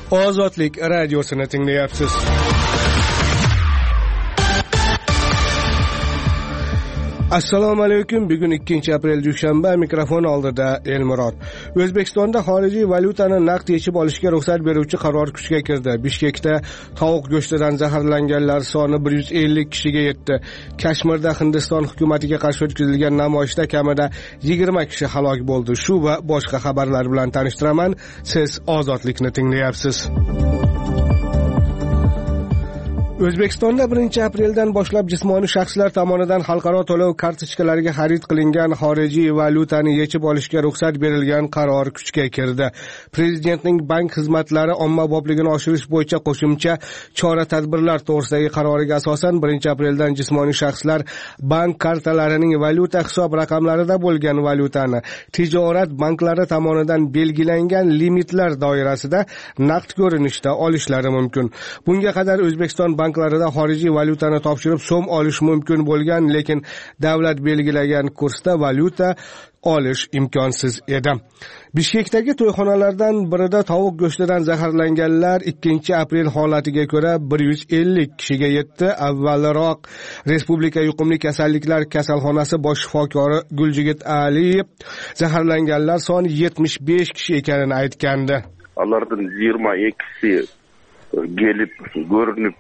Ozodlik radiosini tinglayapsiz. Assalomu alaykum. Bugun 2-aprel dushanba, mikrofon oldida Elmurod. O'zbekistonda xorijiy valyutani naqd yechib olishga ruxsat beruvchi qaror kuchga kirdi. Bishkekda tovuq go'shtidan zaharlanganlar soni 150 kishiga yetdi. Kashmirda Hindiston hukumatiga qarshi o'tkazilgan namoyishda kamida 20 kishi halok bo'ldi. Shu va boshqa xabarlar bilan tanishtiraman. Siz Ozodlikni tinglayapsiz. O'zbekistonda 1-apreldan boshlab jismoniy shaxslar tomonidan xalqaro to'lov kartochkalariga xarid qilingan xorijiy valyutani yechib olishga ruxsat berilgan qaror kuchga kirdi. Prezidentning bank xizmatlari ommabopligini oshirish bo'yicha qo'shimcha chora-tadbirlar to'g'risidagi qaroriga asosan 1-apreldan jismoniy shaxslar bank kartalarining valyuta hisob raqamlarida bo'lgan valyutani tijorat banklari tomonidan belgilangan limitlar doirasida naqd ko'rinishda olishlari mumkin. Bunga qadar O'zbekiston banklarida xorijiy valyutani topshirib so'm olish mumkin bo'lgan, lekin davlat belgilagan kursda valyuta olish imkonsiz edi. Bishkekdagi to'yxonalardan birida tovuq go'shtidan zaharlanganlar 2-aprel holatiga ko'ra 150 kishiga yetdi. Avvalroq Respublika yuqumli kasalliklar kasalxonasi bosh shifokori Guljigit Aliyev zaharlanganlar soni 75 kishi ekanini aytgandi. Ulardan 22si gelib ko'rinib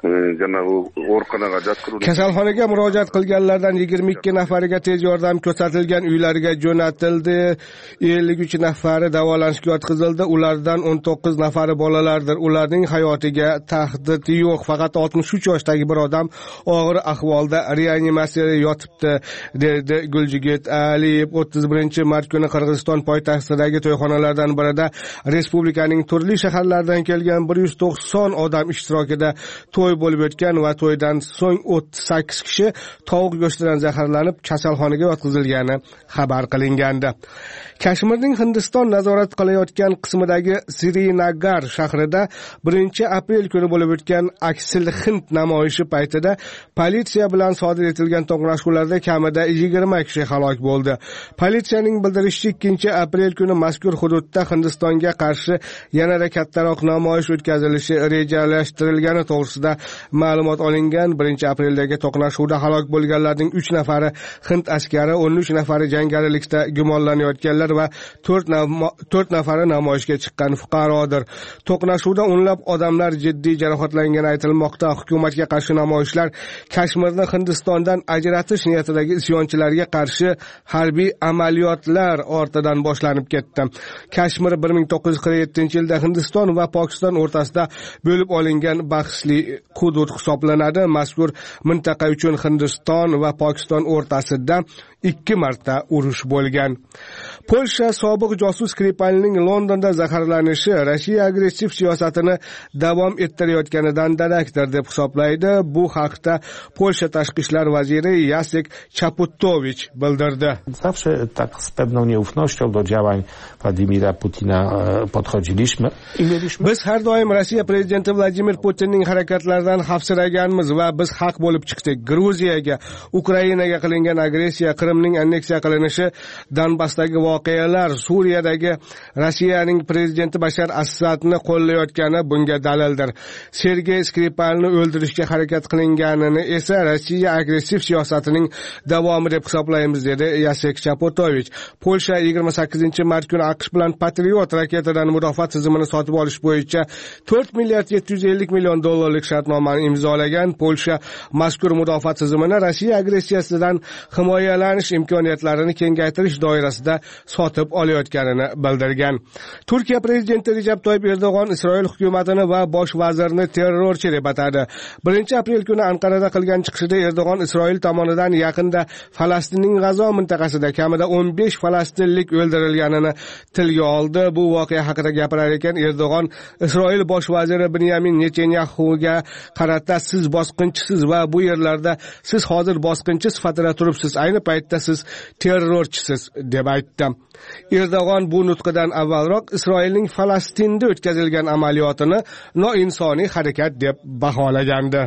kasalxonaga murojaat qilganlardan 22 nafariga tez yordam ko'rsatilgan, uylariga jo'natildi. 53 nafari davolanishga yotqizildi. Ulardan 19 nafari bolalardir. Ularning hayotiga tahdid yo'q. Faqat 63 yoshdagi bir odam og'ir ahvolda reanimatsiyada yotibdi, dedi Guljigit Aliyev. 31-mart kuni Qirg'iziston poytaxtidagi to'yxonalardan birida respublikaning turli shaharlaridan kelgan 190 odam ishtirokida to'y bo'lib o'tgan va to'ydan so'ng 38 kishi tovuq go'shtidan zaharlanib kasalxonaga yotqizilgani xabar qilingandi. Kashmirning Hindiston nazorat qilayotgan qismidagi Srinagar shahrida 1-aprel kuni bo'lib o'tgan Aksil Hind namoyishi paytida politsiya bilan sodir etilgan to'qnashuvlarda kamida 20 kishi halok bo'ldi. Politsiyaning bildirishicha 2-aprel kuni mazkur hududda Hindistonga qarshi yanada kattaroq namoyish o'tkazilishi rejalashtirilgani to'g'risida ma'lumot olingan. 1-apreldagi to'qnashuvda halok bo'lganlarning 3 nafari Hind askari, 13 nafari jangarilikda gumonlanayotganlar va 4 nafari namoyishga chiqqan fuqarodir. To'qnashuvda o'nlab odamlar jiddiy jarohatlangani aytilmoqda. Hukumatga qarshi namoyishlar Kashmirni Hindistondan ajratish niyatidagi isyonchilarga qarshi harbiy amaliyotlar ortidan boshlanib ketdi. Kashmir 1947-yilda Hindiston va Pokiston o'rtasida bo'lib olingan bahsli hudud hisoblanadi. Mazkur mintaqa uchun Hindiston va Pokiston o'rtasida 2 marta urush bo'lgan. Polsha sobiq josus Skripalning Londonda zaharlanishi Rossiya agressiv siyosatini davom ettirayotganidan darakdir deb hisoblaydi. Bu haqda Polsha tashqi ishlar vaziri Jacek Czaputowicz bildirdi. Zawsze tak z pewną nieufnością do działań Władimira Putina podchodziliśmy i mieliśmy. Biz har doim Rossiya prezidenti Vladimir Putinning harakatlaridan xavfsiraganmiz va biz haq bo'lib chiqdik. Gruziyaga, Ukrainaga qilingan agressiya, Qrimning anneksiya qilinishi, Donbassdagi voqealar, Suriyadagi Rossiyaning prezidenti Bashar Asadni qo'llayotgani bunga dalildir. Sergey Skripalni o'ldirishga harakat qilinganini esa Rossiya agressiv siyosatining davomi deb hisoblaymiz, dedi Jacek Czaputowicz. Polsha 28-mart kuni AQSh bilan Patriot raketadan mudofaa tizimini sotib olish bo'yicha 4 milliard 750 million dollarlik shartnomani imzolagan. Polsha mazkur mudofaa tizimini Rossiya agressiyasidan himoyalanish imkoniyatlarini kengaytirish doirasida sotib olayotganini bildirgan. Turkiya prezidenti Recep Tayyip Erdo'g'on Isroil hukumatini va bosh vazirni terrorchi deb atadi. 1-aprel kuni Anqarada qilgan chiqishida Erdo'g'on Isroil tomonidan yaqinda Falastinning G'azo mintaqasida kamida 15 falastinlik o'ldirilganini tilga oldi. Bu voqea haqida gapirar ekan Erdo'g'on Isroil bosh vaziri Benyamin Netanyahuga qarata siz bosqinchisiz va bu yerlarda siz hozir bosqinchi sifatida turibsiz. Ayni paytda siz terrorchisiz deb aytdi. Erdo'g'on bu nutqidan avvalroq Isroilning Falastinda o'tkazilgan amaliyotini noinsoniy harakat deb baholagandi.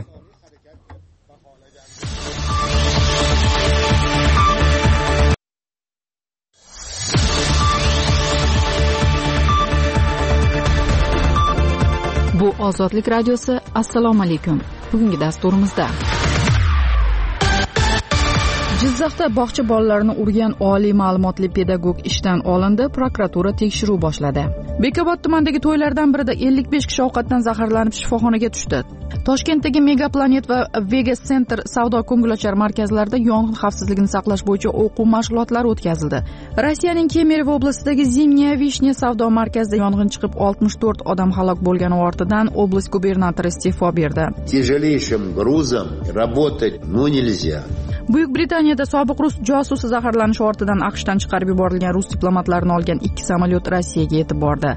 Ozodlik radiosi. Assalomu alaykum. Bugungi dasturimizda Jizzaxda bog'cha bolalarini urgan oliy ma'lumotli pedagog ishdan olindi, prokuratura tekshiruv boshladi. Bekobod tumanidagi to'ylardan birida 55 kishi ovqatdan zaharlanib shifoxonaga tushdi. Toshkentdagi Megaplanet va Vegas Center savdo ko'ngilochar markazlarida yong'in xavfsizligini saqlash bo'yicha o'quv mashg'ulotlari o'tkazildi. Rossiyaning Kemerovo oblastidagi Zimniya Vishnya savdo markazida yong'in chiqib 64 odam halok bo'lgani ortidan oblast gubernatori iste'fo berdi. Тяжелейшим грузом работать нельзя. Buyuk Britaniyada sobiq rus josusi zaharlanishi ortidan AQShdan chiqarib yuborilgan rus diplomatlarini olgan 2 samolyot Rossiyaga yetib bordi.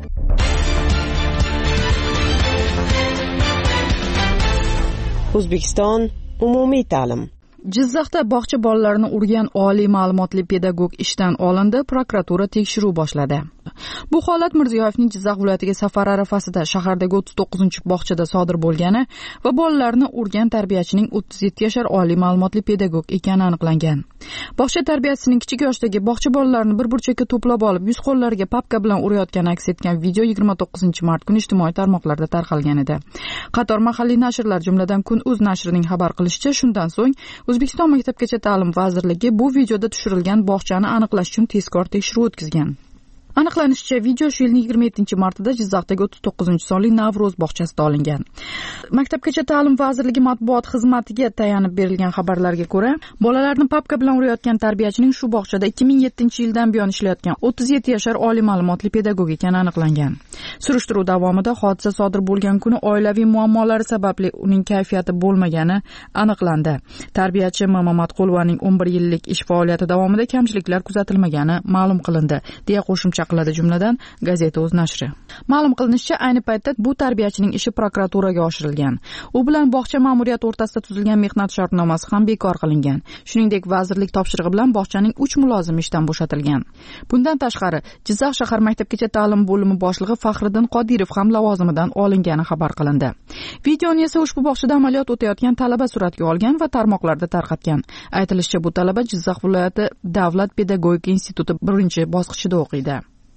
O'zbekiston umumiy ta'lim. Jizzaxda bog'cha bolalarini urgan oliy ma'lumotli pedagog ishdan olindi, prokuratura tekshiruv boshladi. Bu holat Mirziyoyevning Jizzax viloyatiga safari arafasida shahardagi 39-bog'chada sodir bo'lgani va bolalarni urgan tarbiyachining 37 yashar oliy ma'lumotli pedagog ekani aniqlangan. Bog'cha tarbiyachisining kichik yoshdagi bog'cha bolalarini bir burchakka to'plab olib, yuz qo'llariga papka bilan urayotgani aks etgan video 29-mart kuni ijtimoiy tarmoqlarda tarqalgan edi. Qator mahalliy nashrlar, jumladan Kun.uz nashrining xabar qilishicha, shundan so'ng O'zbekiston Maktabgacha ta'lim vazirligi bu videoda tushirilgan bog'chani aniqlash uchun tezkor tekshiruv o'tkazgan. Aniqlanishicha, video shu yilning 27-martida Jizzaxdagi 39-sonli Navro'z bog'chasida olingan. Maktabgacha ta'lim vazirligi matbuot xizmatiga tayanib berilgan xabarlarga ko'ra, bolalarni papka bilan urayotgan tarbiyachining shu bog'chada 2007-yildan buyon ishlayotgan 37 yashar oliy ma'lumotli pedagog ekani aniqlangan. Surishtiruv davomida hodisa sodir bo'lgan kuni oilaviy muammolari sababli uning kayfiyati bo'lmagani aniqlandi. Tarbiyachi Mamatqulovaning 11 yillik ish faoliyati davomida kamchiliklar kuzatilmagani ma'lum qilindi, deya qo'shimcha qiladi jumladan gazeta o'z nashri. Ma'lum qilinishicha, ayni paytda bu tarbiyachining ishi prokuraturaga oshirilgan. U bilan bog'cha ma'muriyati o'rtasida tuzilgan mehnat shartnomasi ham bekor qilingan. Shuningdek, vazirlik topshirig'i bilan bog'chaning 3 mulozimi ishdan bo'shatilgan. Bundan tashqari, Jizzax shahar maktabgacha ta'lim bo'limi boshlig'i Faxriddin Qodirov ham lavozimidan olingani xabar qilindi. Videoni esa ushbu bog'chada amaliyot o'tayotgan talaba suratga olgan va tarmoqlarda tarqatgan. Aytilishicha, bu talaba Jizzax viloyati Davlat pedagogika instituti 1-bosqichida o'qiydi.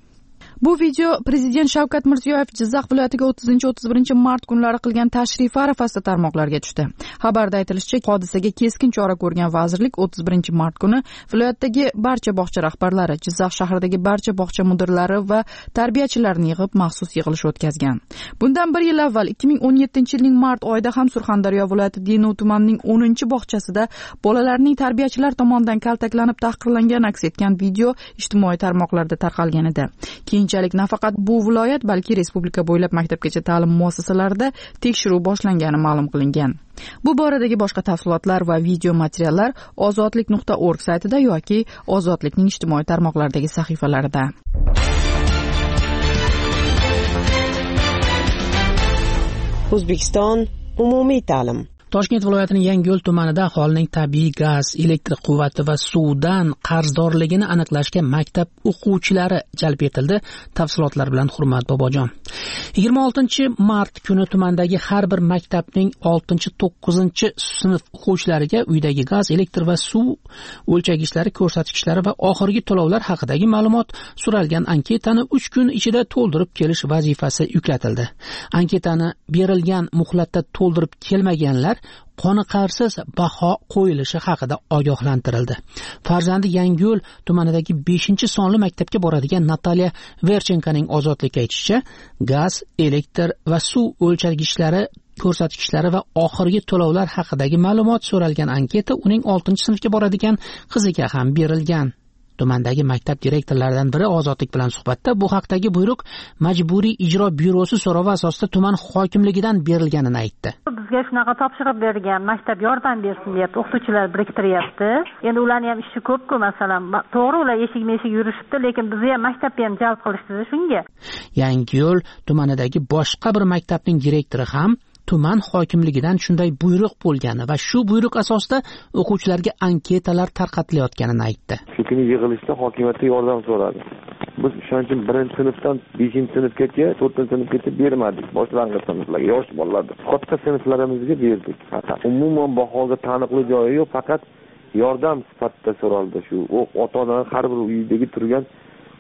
Bu video Prezident Shavkat Mirziyoyev Jizzax viloyatiga 30-31 mart kunlari qilgan tashrifi arafasida tarmoqlarga tushdi. Xabarda aytilishicha, hodisaga keskin chora ko'rgan vazirlik 31 mart kuni viloyatdagi barcha bog'cha rahbarlari, Jizzax shahridagi barcha bog'cha mudirlari va tarbiyachilarni yig'ib maxsus yig'ilish o'tkazgan. Bundan 1 yil avval 2017-yilning mart oyida ham Surxondaryo viloyati Denov tumanining 10-bog'chasida bolalarning tarbiyachilar tomonidan kaltaklanib tahqirlangani aks etgan video ijtimoiy tarmoqlarda tarqalgan edi. Keyinchalik nafaqat bu viloyat, balki respublika bo'ylab maktabgacha ta'lim muassasalarida tekshiruv boshlangani ma'lum qilingan. Bu boradagi boshqa tafsilotlar va video materiallar ozodlik.org saytida yoki Ozodlikning ijtimoiy tarmoqlardagi sahifalarida. O'zbekiston umumiy ta'lim. Toshkent viloyatining Yangiyo'l tumanida aholining tabiiy gaz, elektr quvvati va suvdan qarzdorligini aniqlashga maktab o'quvchilari jalb etildi. Tafsilotlar bilan Hurmat Bobojon. 26-mart kuni tumandagi har bir maktabning 6-9-sinf o'quvchilariga uydagi gaz, elektr va suv o'lchagichlari, ko'rsatkichlari va oxirgi to'lovlar haqidagi ma'lumot so'ralgan anketani 3 kun ichida to'ldirib kelish vazifasi yuklatildi. Anketani berilgan muhlatda to'ldirib kelmaganlar qoniqarsiz baho qo'yilishi haqida ogohlantirildi. Farzandi Yangiyo'l tumanidagi 5-sonli maktabga boradigan Natalya Verchenkaning Ozodlikka aytishicha, gaz, elektr va suv o'lchagichlari, ko'rsatkichlari va oxirgi to'lovlar haqidagi ma'lumot so'ralgan anketa uning 6-sinfga boradigan qiziga ham berilgan. Tumandagi maktab direktorlaridan biri Ozodlik bilan suhbatda bu haqdagi buyruq Majburiy ijro byurosi so'rovi asosida tuman hokimligidan berilganini aytdi. Bizga shunaqa topshiriq bergan, maktab yordam bersin deb o'qituvchilar biriktiryapti. Endi ularning ham ishi ko'p-ku, masalan, to'g'ri ular eshik-meshik yurishibdi, lekin bizni ham maktabga ham jalb qilishdi shunga. Yangiyo'l tumanidagi boshqa bir maktabning direktori ham tuman hokimligidan shunday buyruq bo'lgani va shu buyruq asosida o'quvchilarga anketalar tarqatilayotganini aytdi. Shu kuni yig'ilishda hokimiyatga yordam so'radi. Biz shuning uchun 1-sinfdan 5-sinfgacha, 4-sinfgacha bermadik. Boshlang'ich sinflarga, yosh bolalarga. Katta sinflarimizga berdik. Umuman bahoga taniqli joyi yo'q, faqat yordam sifatida so'raldi. Shu ota-onalar har bir uydagi turgan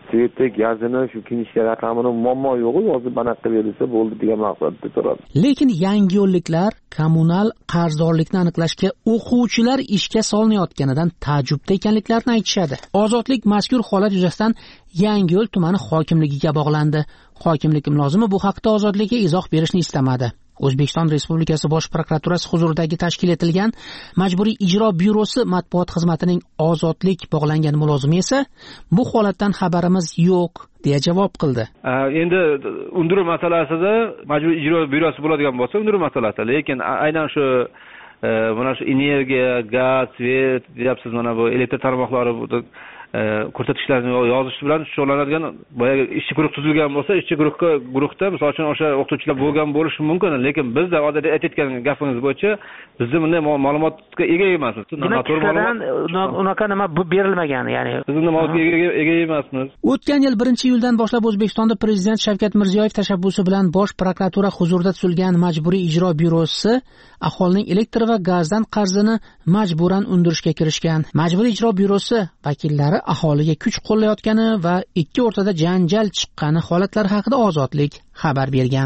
sveti gazini shu kinishka raqamini muammo yo'q, yozib anaqa berilsa bo'ldi degan maqsadda turadi. Lekin yangi yo'lliklar kommunal qarzdorlikni aniqlashga o'quvchilar ishga solinayotganidan taajjubda ekanliklarini aytishadi. Ozodlik mazkur holat yuzasidan Yangiyo'l tumani hokimligiga bog'landi. Hokimlik mulozimi bu haqda Ozodlikka izoh berishni istamadi. O'zbekiston Respublikasi Bosh prokuraturasi huzuridagi tashkil etilgan Majburiy ijro byurosi matbuot xizmatining Ozodlik bog'langan mulozimi esa bu holatdan xabarimiz yo'q deya javob qildi. Endi undiruv masalasida Majburiy ijro byurosi bo'ladigan bo'lsa, undiruv masalasi, lekin aynan shu mana shu energiya, gaz, svet deyapsiz, mana bu elektr tarmoqlari ko'rsatkichlarni yozish bilan shug'ullanadigan boyagi ishchi guruh tuzilgan bo'lsa, ishchi guruhda misol uchun o'sha o'qituvchilar bo'lgan bo'lishi mumkin, lekin bizda hozir aytayotgan gapingiz bo'yicha bizda bunday ma'lumotga ega emasmiz. Unaqa nima berilmagan, ya'ni biz bunday ma'lumotga ega emasmiz. O'tgan yil 1-iyuldan boshlab O'zbekistonda Prezident Shavkat Mirziyoyev tashabbusi bilan Bosh prokuratura huzurida tuzilgan Majburiy ijro byurosi aholining elektr va gazdan qarzini majburan undirishga kirishgan. Majburiy ijro byurosi vakillari aholiga kuch qo'llayotgani va ikki o'rtada janjal chiqqani holatlari haqida Ozodlik xabar bergan.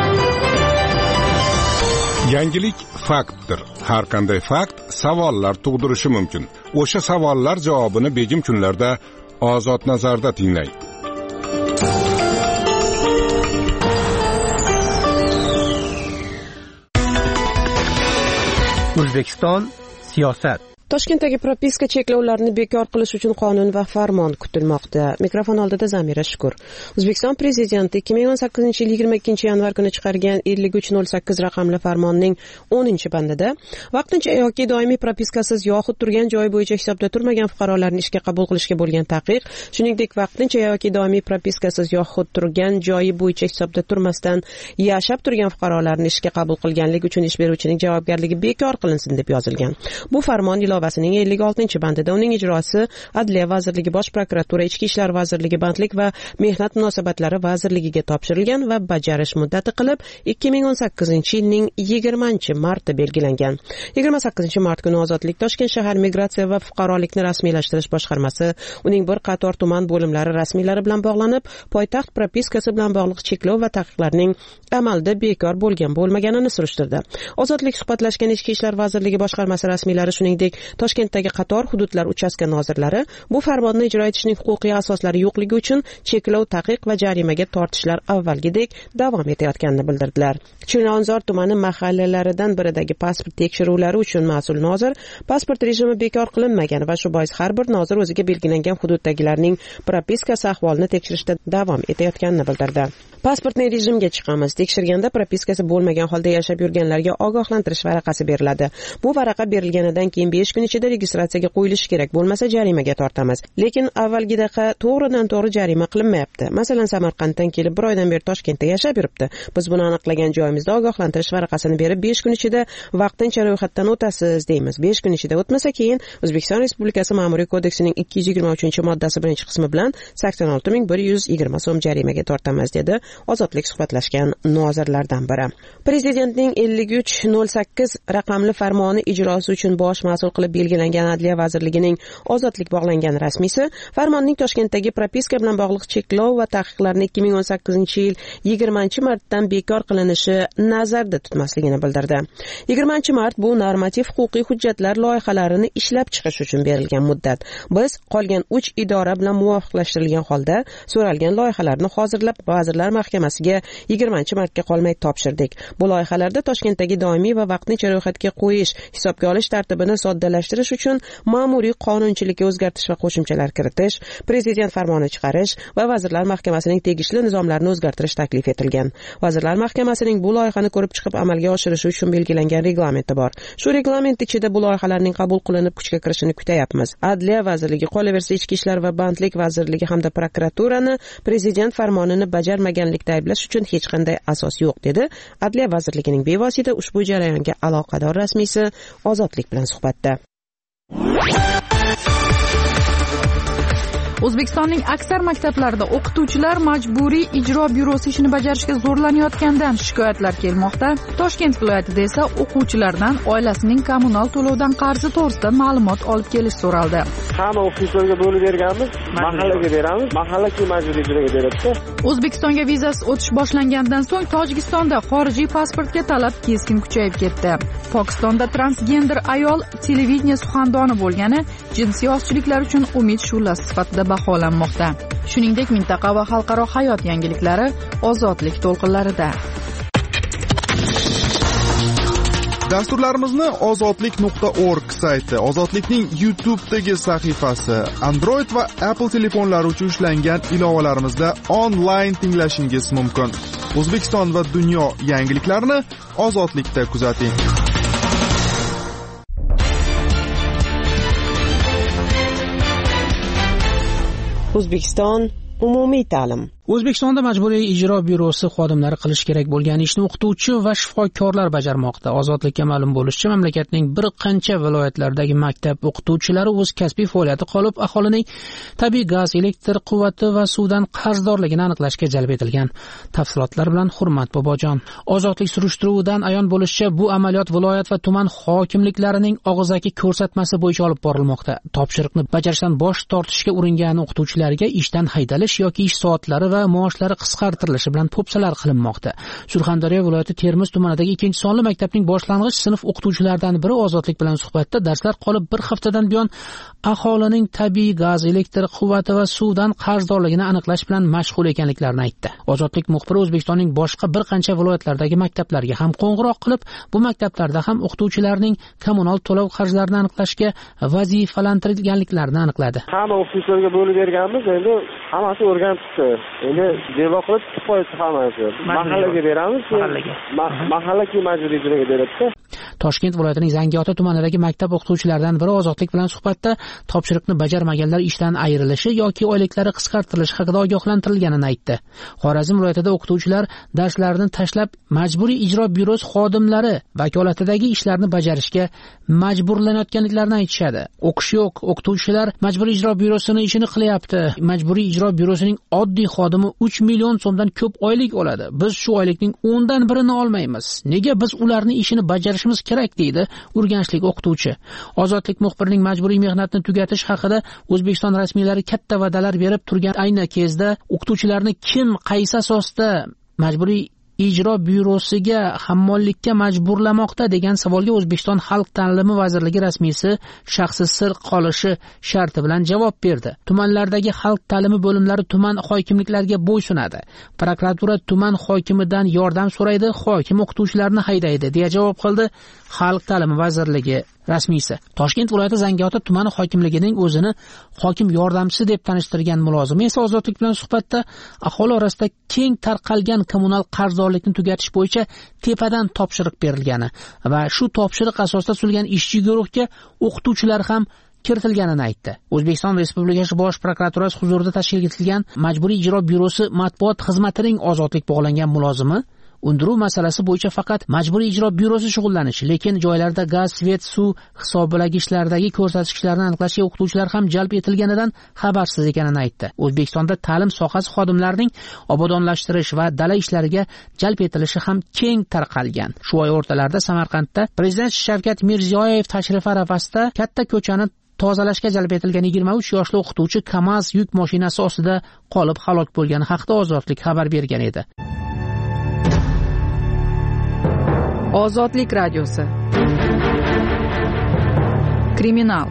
Yangilik faktdir. Har qanday fakt savollar tug'dirishi mumkin. O'sha savollar javobini begim kunlarda Ozod nazarda tinglang. O'zbekiston siyosat. Toshkentdagi propiska cheklovlarini bekor qilish uchun qonun va farmon kutilmoqda. Mikrofon oldida Zamira Shukur. O'zbekiston prezidenti 2018-yil 22-yanvar kuni chiqargan 5308 raqamli farmonning 10-bandida vaqtincha yoki doimiy propiskasiz yoxud turgan joyi bo'yicha hisobda turmagan fuqarolarni ishga qabul qilishga bo'lgan taqiq, shuningdek vaqtincha yoki doimiy propiskasiz yoxud turgan joyi bo'yicha hisobda turmasdan yashab turgan fuqarolarni ishga qabul qilganlik uchun ish beruvchining javobgarligi bekor qilinsin deb yozilgan. Bu farmon ilovasining 56-bandida uning ijrosi Adliya vazirligi, Bosh prokuratura, Ichki ishlar vazirligi, Bandlik va Mehnat munosabatlari vazirligiga topshirilgan va bajarish muddati qilib 2018-yilning 20-marti belgilangan. 28-mart kuni Ozodlik Toshkent shahar migratsiya va fuqarolikni rasmiylashtirish boshqarmasi uning bir qator tuman bo'limlari rasmiylari bilan bog'lanib, poytaxt propiskasi bilan bog'liq cheklov va taqiqlarning amalda bekor bo'lmaganini surishtirdi. Ozodlik suhbatlashgan Ichki ishlar vazirligi boshqarmasi rasmiylari, shuningdek Toshkentdagi qator hududlar uchastka nozirlari bu farmonni ijro etishning huquqiy asoslari yo'qligi uchun cheklov, taqiq va jarimaga tortishlar avvalgidek davom etayotganini bildirdilar. Chilonzor tumani mahallalaridan biridagi pasport tekshiruvlari uchun mas'ul nozir pasport rejimi bekor qilinmagan va shu bois har bir nozir o'ziga belgilangan hududdagilarning propiskasi ahvolini tekshirishda davom etayotganini bildirdi. Pasportning rejimga chiqamiz. Tekshirganda propiskasi bo'lmagan holda yashab yurganlarga ogohlantirish varaqasi beriladi. Bu varaqa berilganidan keyin 5 kun ichida registratsiyaga qo'yilishi kerak, bo'lmasa jarimaga tortamiz. Lekin avvalgidaqa to'g'ridan-to'g'ri jarima qilinmayapti. Masalan, Samarqanddan kelib 1 oydan beri Toshkentda yashab yuribdi. Biz buni aniqlagan joyimizda ogohlantirish varaqasini berib 5 kun ichida vaqtincha ro'yxatdan o'tasiz deymiz. 5 kun ichida o'tmasa keyin O'zbekiston Respublikasi Ma'muriy kodeksining 223-moddasi 1-qismi bilan 86120 so'm jarimaga tortamiz dedi Ozodlik suhbatlashgan nozirlardan biri. Prezidentning 5308 raqamli farmoni ijrosi uchun bosh mas'ul qilib belgilangan Adliya vazirligining Ozodlik bog'langan rasmiysi farmonning Toshkentdagi propiska bilan bog'liq cheklov va taqiqlarni 2018-yil 20-martdan bekor qilinishi nazarda tutmasligini bildirdi. 20-mart bu normativ huquqiy hujjatlar loyihalarini ishlab chiqish uchun berilgan muddat. Biz qolgan 3 idora bilan muvofiqlashtirilgan holda so'ralgan loyihalarni hozirlab Vazirlar Mahkamasiga 20-martga qolmay topshirdik. Bu loyihalarda Toshkentdagi doimiy va vaqtincha ro'yxatga qo'yish, hisobga olish tartibini soddalashtirish uchun ma'muriy qonunchilikka o'zgartish va qo'shimchalar kiritish, prezident farmoni chiqarish va Vazirlar Mahkamasining tegishli nizomlarini o'zgartirish taklif etilgan. Vazirlar Mahkamasining bu loyihani ko'rib chiqib amalga oshirishi uchun belgilangan reglamenti bor. Shu reglament ichida bu loyihalarning qabul qilinib kuchga kirishini kutayapmiz. Adliya vazirligi, qolaversa Ichki ishlar va Bandlik vazirligi hamda prokuraturani prezident farmonini bajarmaganlikda ayblash uchun hech qanday asos yo'q, dedi Adliya vazirligining bevosita ushbu jarayonga aloqador rasmiysi Ozodlik bilan suhbatda. O'zbekistonning aksar maktablarida o'qituvchilar majburiy ijro byurosi ishini bajarishga zo'rlanayotganidan shikoyatlar kelmoqda. Toshkent viloyatida esa o'quvchilardan oilasining kommunal to'lovdan qarzi to'g'risida ma'lumot olib kelish so'raldi. Hamma o'qituvchilarga bo'lib berganmiz, mahallaga beramiz, mahalla keyin majburiy ijroga beradi. O'zbekistonga vizasiz o'tish boshlangandan so'ng Tojikistonda xorijiy pasportga talab keskin kuchayib ketdi. Pokistonda transgender ayol televideniya suxandoni bo'lgani jinsiy ozchiliklar uchun umid shu'lasi sifatida baholanmoqda. Shuningdek, mintaqa va xalqaro hayot yangiliklari ozodlik to'lqinlarida. Dasturlarimizni ozodlik.org sayti, Ozodlikning YouTube'dagi sahifasi, Android va Apple telefonlari uchun ishlangan ilovalarimizda onlayn tinglashingiz mumkin. O'zbekiston va dunyo yangiliklarini Ozodlikda kuzating. O'zbekiston umumiy ta'lim. O'zbekistonda majburiy ijro byurosi xodimlari qilish kerak bo'lgan ishni o'qituvchi va shifokorlar bajarmoqda. Ozodlikka ma'lum bo'lishicha, mamlakatning bir qancha viloyatlaridagi maktab o'qituvchilari o'z kasbiy faoliyati qolib, aholining tabiiy gaz, elektr quvvati va suvdan qarzdorligini aniqlashga jalb etilgan. Tafsilotlar bilan Hurmat Bobojon. Ozodlik surishtiruvidan ayon bo'lishicha, bu amaliyot viloyat va tuman hokimliklarining og'zaki ko'rsatmasi bo'yicha olib borilmoqda. Topshiriqni bajarishdan bosh tortishga uringan o'qituvchilarga ishdan haydalish yoki ish soatlari va maoshlari qisqartirilishi bilan po'pisalar qilinmoqda. Surxondaryo viloyati Termiz tumanidagi 2-sonli maktabning boshlang'ich sinf o'qituvchilaridan biri Ozodlik bilan suhbatda darslar qolib bir haftadan buyon aholining tabiiy gaz, elektr quvvati va suvdan qarzdorligini aniqlash bilan mashg'ul ekanliklarini aytdi. Ozodlik muxbiri O'zbekistonning boshqa bir qancha viloyatlaridagi maktablarga ham qo'ng'iroq qilib, bu maktablarda ham o'qituvchilarning kommunal to'lov qarjlarini aniqlashga vazifalantirilganliklarini aniqladi. Hamma o'qituvchilarga bo'lib berganmiz, endi hammasi o'rganib chiqdi. Endi devor qilib chiqib hammasi. Mahallaga beramiz, mahalla keyin majburiy ijroga beradi. Toshkent viloyatining Zangiota tumanidagi maktab o'qituvchilaridan biri Ozodlik bilan suhbatda topshiriqni bajarmaganlar ishdan ayrilishi yoki oyliklari qisqartirilishi haqida ogohlantirilganini aytdi. Xorazm viloyatida o'qituvchilar darslarini tashlab majburiy ijro byurosi xodimlari vakolatidagi ishlarni bajarishga majburlanayotganliklarini aytishadi. O'qish yo'q, o'qituvchilar majburiy ijro byurosining ishini qilyapti. Majburiy ijro byurosining oddiy xodimi 3 million so'mdan ko'p oylik oladi. Biz shu oylikning 10dan birini olmaymiz. Nega biz ularning ishini bajarishimiz kerak deydi urganchlik o'qituvchi. Ozodlik muxbirining majburiy mehnatni tugatish haqida O'zbekiston rasmiylari katta va'dalar berib turgan ayni kezda o'qituvchilarni kim qaysi asosda majburiy ijro byurosiga hammollikka majburlamoqda degan savolga O'zbekiston Xalq ta'limi vazirligi rasmiysi shaxsi sir qolishi sharti bilan javob berdi. Tumanlardagi xalq ta'limi bo'limlari tuman hokimliklariga bo'ysunadi. Prokuratura tuman hokimidan yordam so'raydi, hokim o'qituvchilarni haydaydi deya javob qildi Xalq ta'limi vazirligi rasmiysi. Toshkent viloyati Zangiota tumani hokimligining o'zini hokim yordamchisi deb tanishtirgan mulozimi esa Ozodlik bilan suhbatda aholi orasida keng tarqalgan kommunal qarzdorlikni tugatish bo'yicha tepadan topshiriq berilgani va shu topshiriq asosida tuzilgan ishchi guruhga o'qituvchilar ham kiritilganini aytdi. O'zbekiston Respublikasi Bosh prokuraturasi huzurida tashkil etilgan Majburiy ijro byurosi matbuot xizmatining Ozodlik bog'langan mulozimi undiruv masalasi bo'yicha faqat majburiy ijro byurosi shug'ullanishi, lekin joylarda gaz, svet, suv hisoblagichlardagi ko'rsatkichlarni aniqlashga o'qituvchilar ham jalb etilganidan xabarsiz ekanini aytdi. O'zbekistonda ta'lim sohasi xodimlarining obodonlashtirish va dala ishlariga jalb etilishi ham keng tarqalgan. Shu oy o'rtalarida Samarqandda Prezident Shavkat Mirziyoyev tashrifi arafasida katta ko'chani tozalashga jalb etilgan 23 yoshli o'qituvchi KAMAZ yuk mashinasi ostida qolib halok bo'lgani haqida Ozodlik xabar bergan edi. Ozodlik radiosi. Kriminal.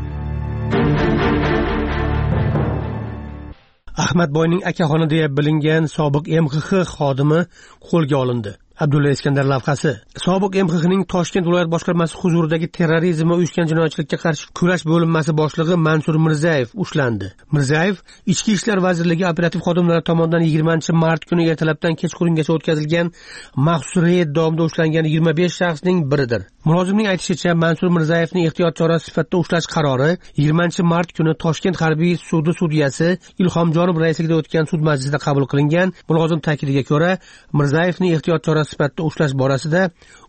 Ahmadboyning akaxoni deya bilingan sobiq MXX xodimi qo'lga olindi. Abdulla Iskandar lavhasi. Sobiq MXXning Toshkent viloyat boshqarmasi huzuridagi terrorizm va uyushgan jinoyatchilikka qarshi kurash bo'linmasi boshlig'i Mansur Mirzayev ushlandi. Mirzayev Ichki ishlar vazirligi operativ xodimlari tomonidan 20-mart kuni ertalabdan kechqurungacha o'tkazilgan maxsus reyd davomida ushlangan 25 shaxsning biridir. Mulozimning aytishicha, Mansur Mirzayevning ehtiyot chorasi sifatida ushlash qarori 20-mart kuni Toshkent harbiy sudi sudyasi Ilhomjonov raisligida o'tgan sud majlisida qabul qilingan. Mulozim ta'kidiga ko'ra, Mirzayevning ehtiyot chorasi sifatida ushlash borasida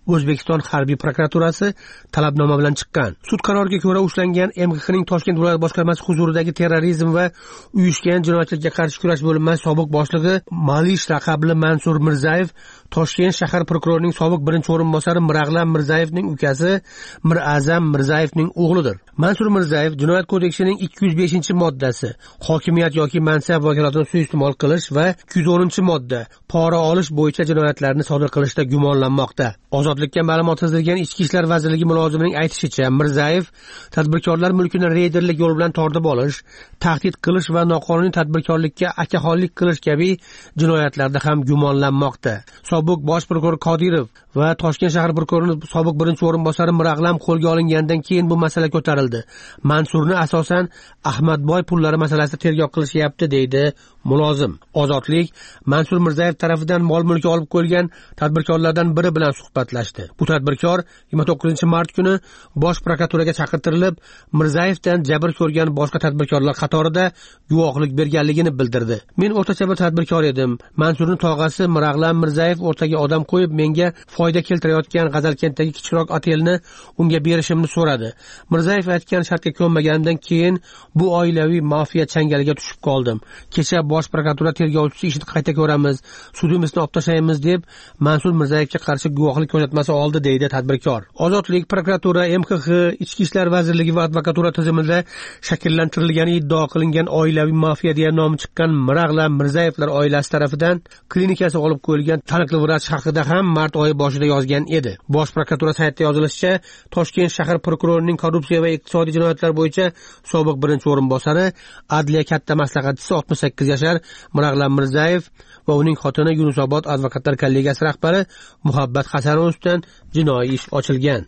O'zbekiston harbiy prokuraturasi talabnoma bilan chiqqan. Sud qaroriga ko'ra ushlangan MXning Toshkent viloyat boshqarmasi huzuridagi terrorizm va uyushgan jinoyatlarga qarshi kurash bo'linmasi sobiq boshlig'i Malish laqabli Mansur Mirzayev Toshkent shahar prokurorining sobiq birinchi o'rinbosari Mirag'lam Mirzayevning ukasi Mirazam Mirzayevning o'g'lidir. Mansur Mirzayev Jinoyat kodeksining 205-moddasi hokimiyat yoki mansab vakolatini suiiste'mol qilish va 210-modda pora olish bo'yicha jinoyatlarni sodir qilishda gumonlanmoqda. Ozodlikka ma'lumot qilgan Ichki ishlar vazirligi mulozimining aytishicha, Mirzayev tadbirkorlar mulkini reyderlik yo'l bilan tortib olish, tahdid qilish va noqonuniy tadbirkorlikka akaxonlik qilish kabi jinoyatlarda ham gumonlanmoqda. Sobiq bosh prokuror Qodirov va Toshkent shahar prokurorining sobiq birinchi o'rinbosari Mirag'lam qo'lga olingandan keyin bu masala ko'tarildi. Mansurni asosan Ahmadboy pullari masalasida tergov qilishyapti, deydi mulozim. Ozodlik Mansur Mirzayev tarafidan mol-mulki olib qo'yilgan tadbirkorlardan biri bilan suhbatlashdi. Bu tadbirkor 29-mart kuni bosh prokuraturaga chaqirtirilib, Mirzayevdan jabr ko'rgan boshqa tadbirkorlar qatorida guvohlik berganligini bildirdi. Men o'rtacha bir tadbirkor edim. Mansurning tog'asi Mirag'lam Mirzayev o'rtaga odam qo'yib, menga foyda keltirayotgan G'azalkenddagi kichikroq otelni unga berishimni so'radi. Mirzayev aytgan shartga ko'nmaganimdan keyin bu oilaviy mafiya changaliga tushib qoldim. Kecha bosh prokuratura tergovchisi ishni qayta ko'ramiz, sudimizni olib tashlaymiz deb Mansur Mirzayevga qarshi guvohlik ko'rsatmasi oldi, deydi tadbirkor. Ozodlik prokuratura, MXX, Ichki ishlar vazirligi va advokatura tizimida shakllantirilgani iddao qilingan oilaviy mafiya deya nomi chiqqan Mirag'lam Mirzayevlar oilasi tarafidan klinikasi olib qo'yilgan taniqli vrach haqida ham mart oyi boshida yozgan edi. Bosh prokuratura saytida yozilishicha, Toshkent shahar prokurorining korrupsiya va iqtisodiy jinoyatlar bo'yicha sobiq birinchi o'rinbosari, adliya katta maslahatchisi 68 yashar Mirag'lam Mirzayev va uning xotini Yunusobod advokatlar kollegiyasi rahbari Muhabbat Hasanovdan jinoiy ish ochilgan.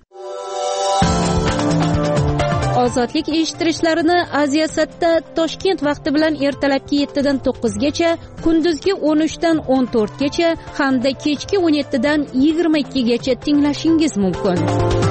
Ozodlik eshittirishlarini Aziyasatda Toshkent vaqti bilan ertalabki 7 dan 9 gacha, kunduzgi 13 dan 14 gacha hamda kechki 17 dan 22 gacha tinglashingiz mumkin.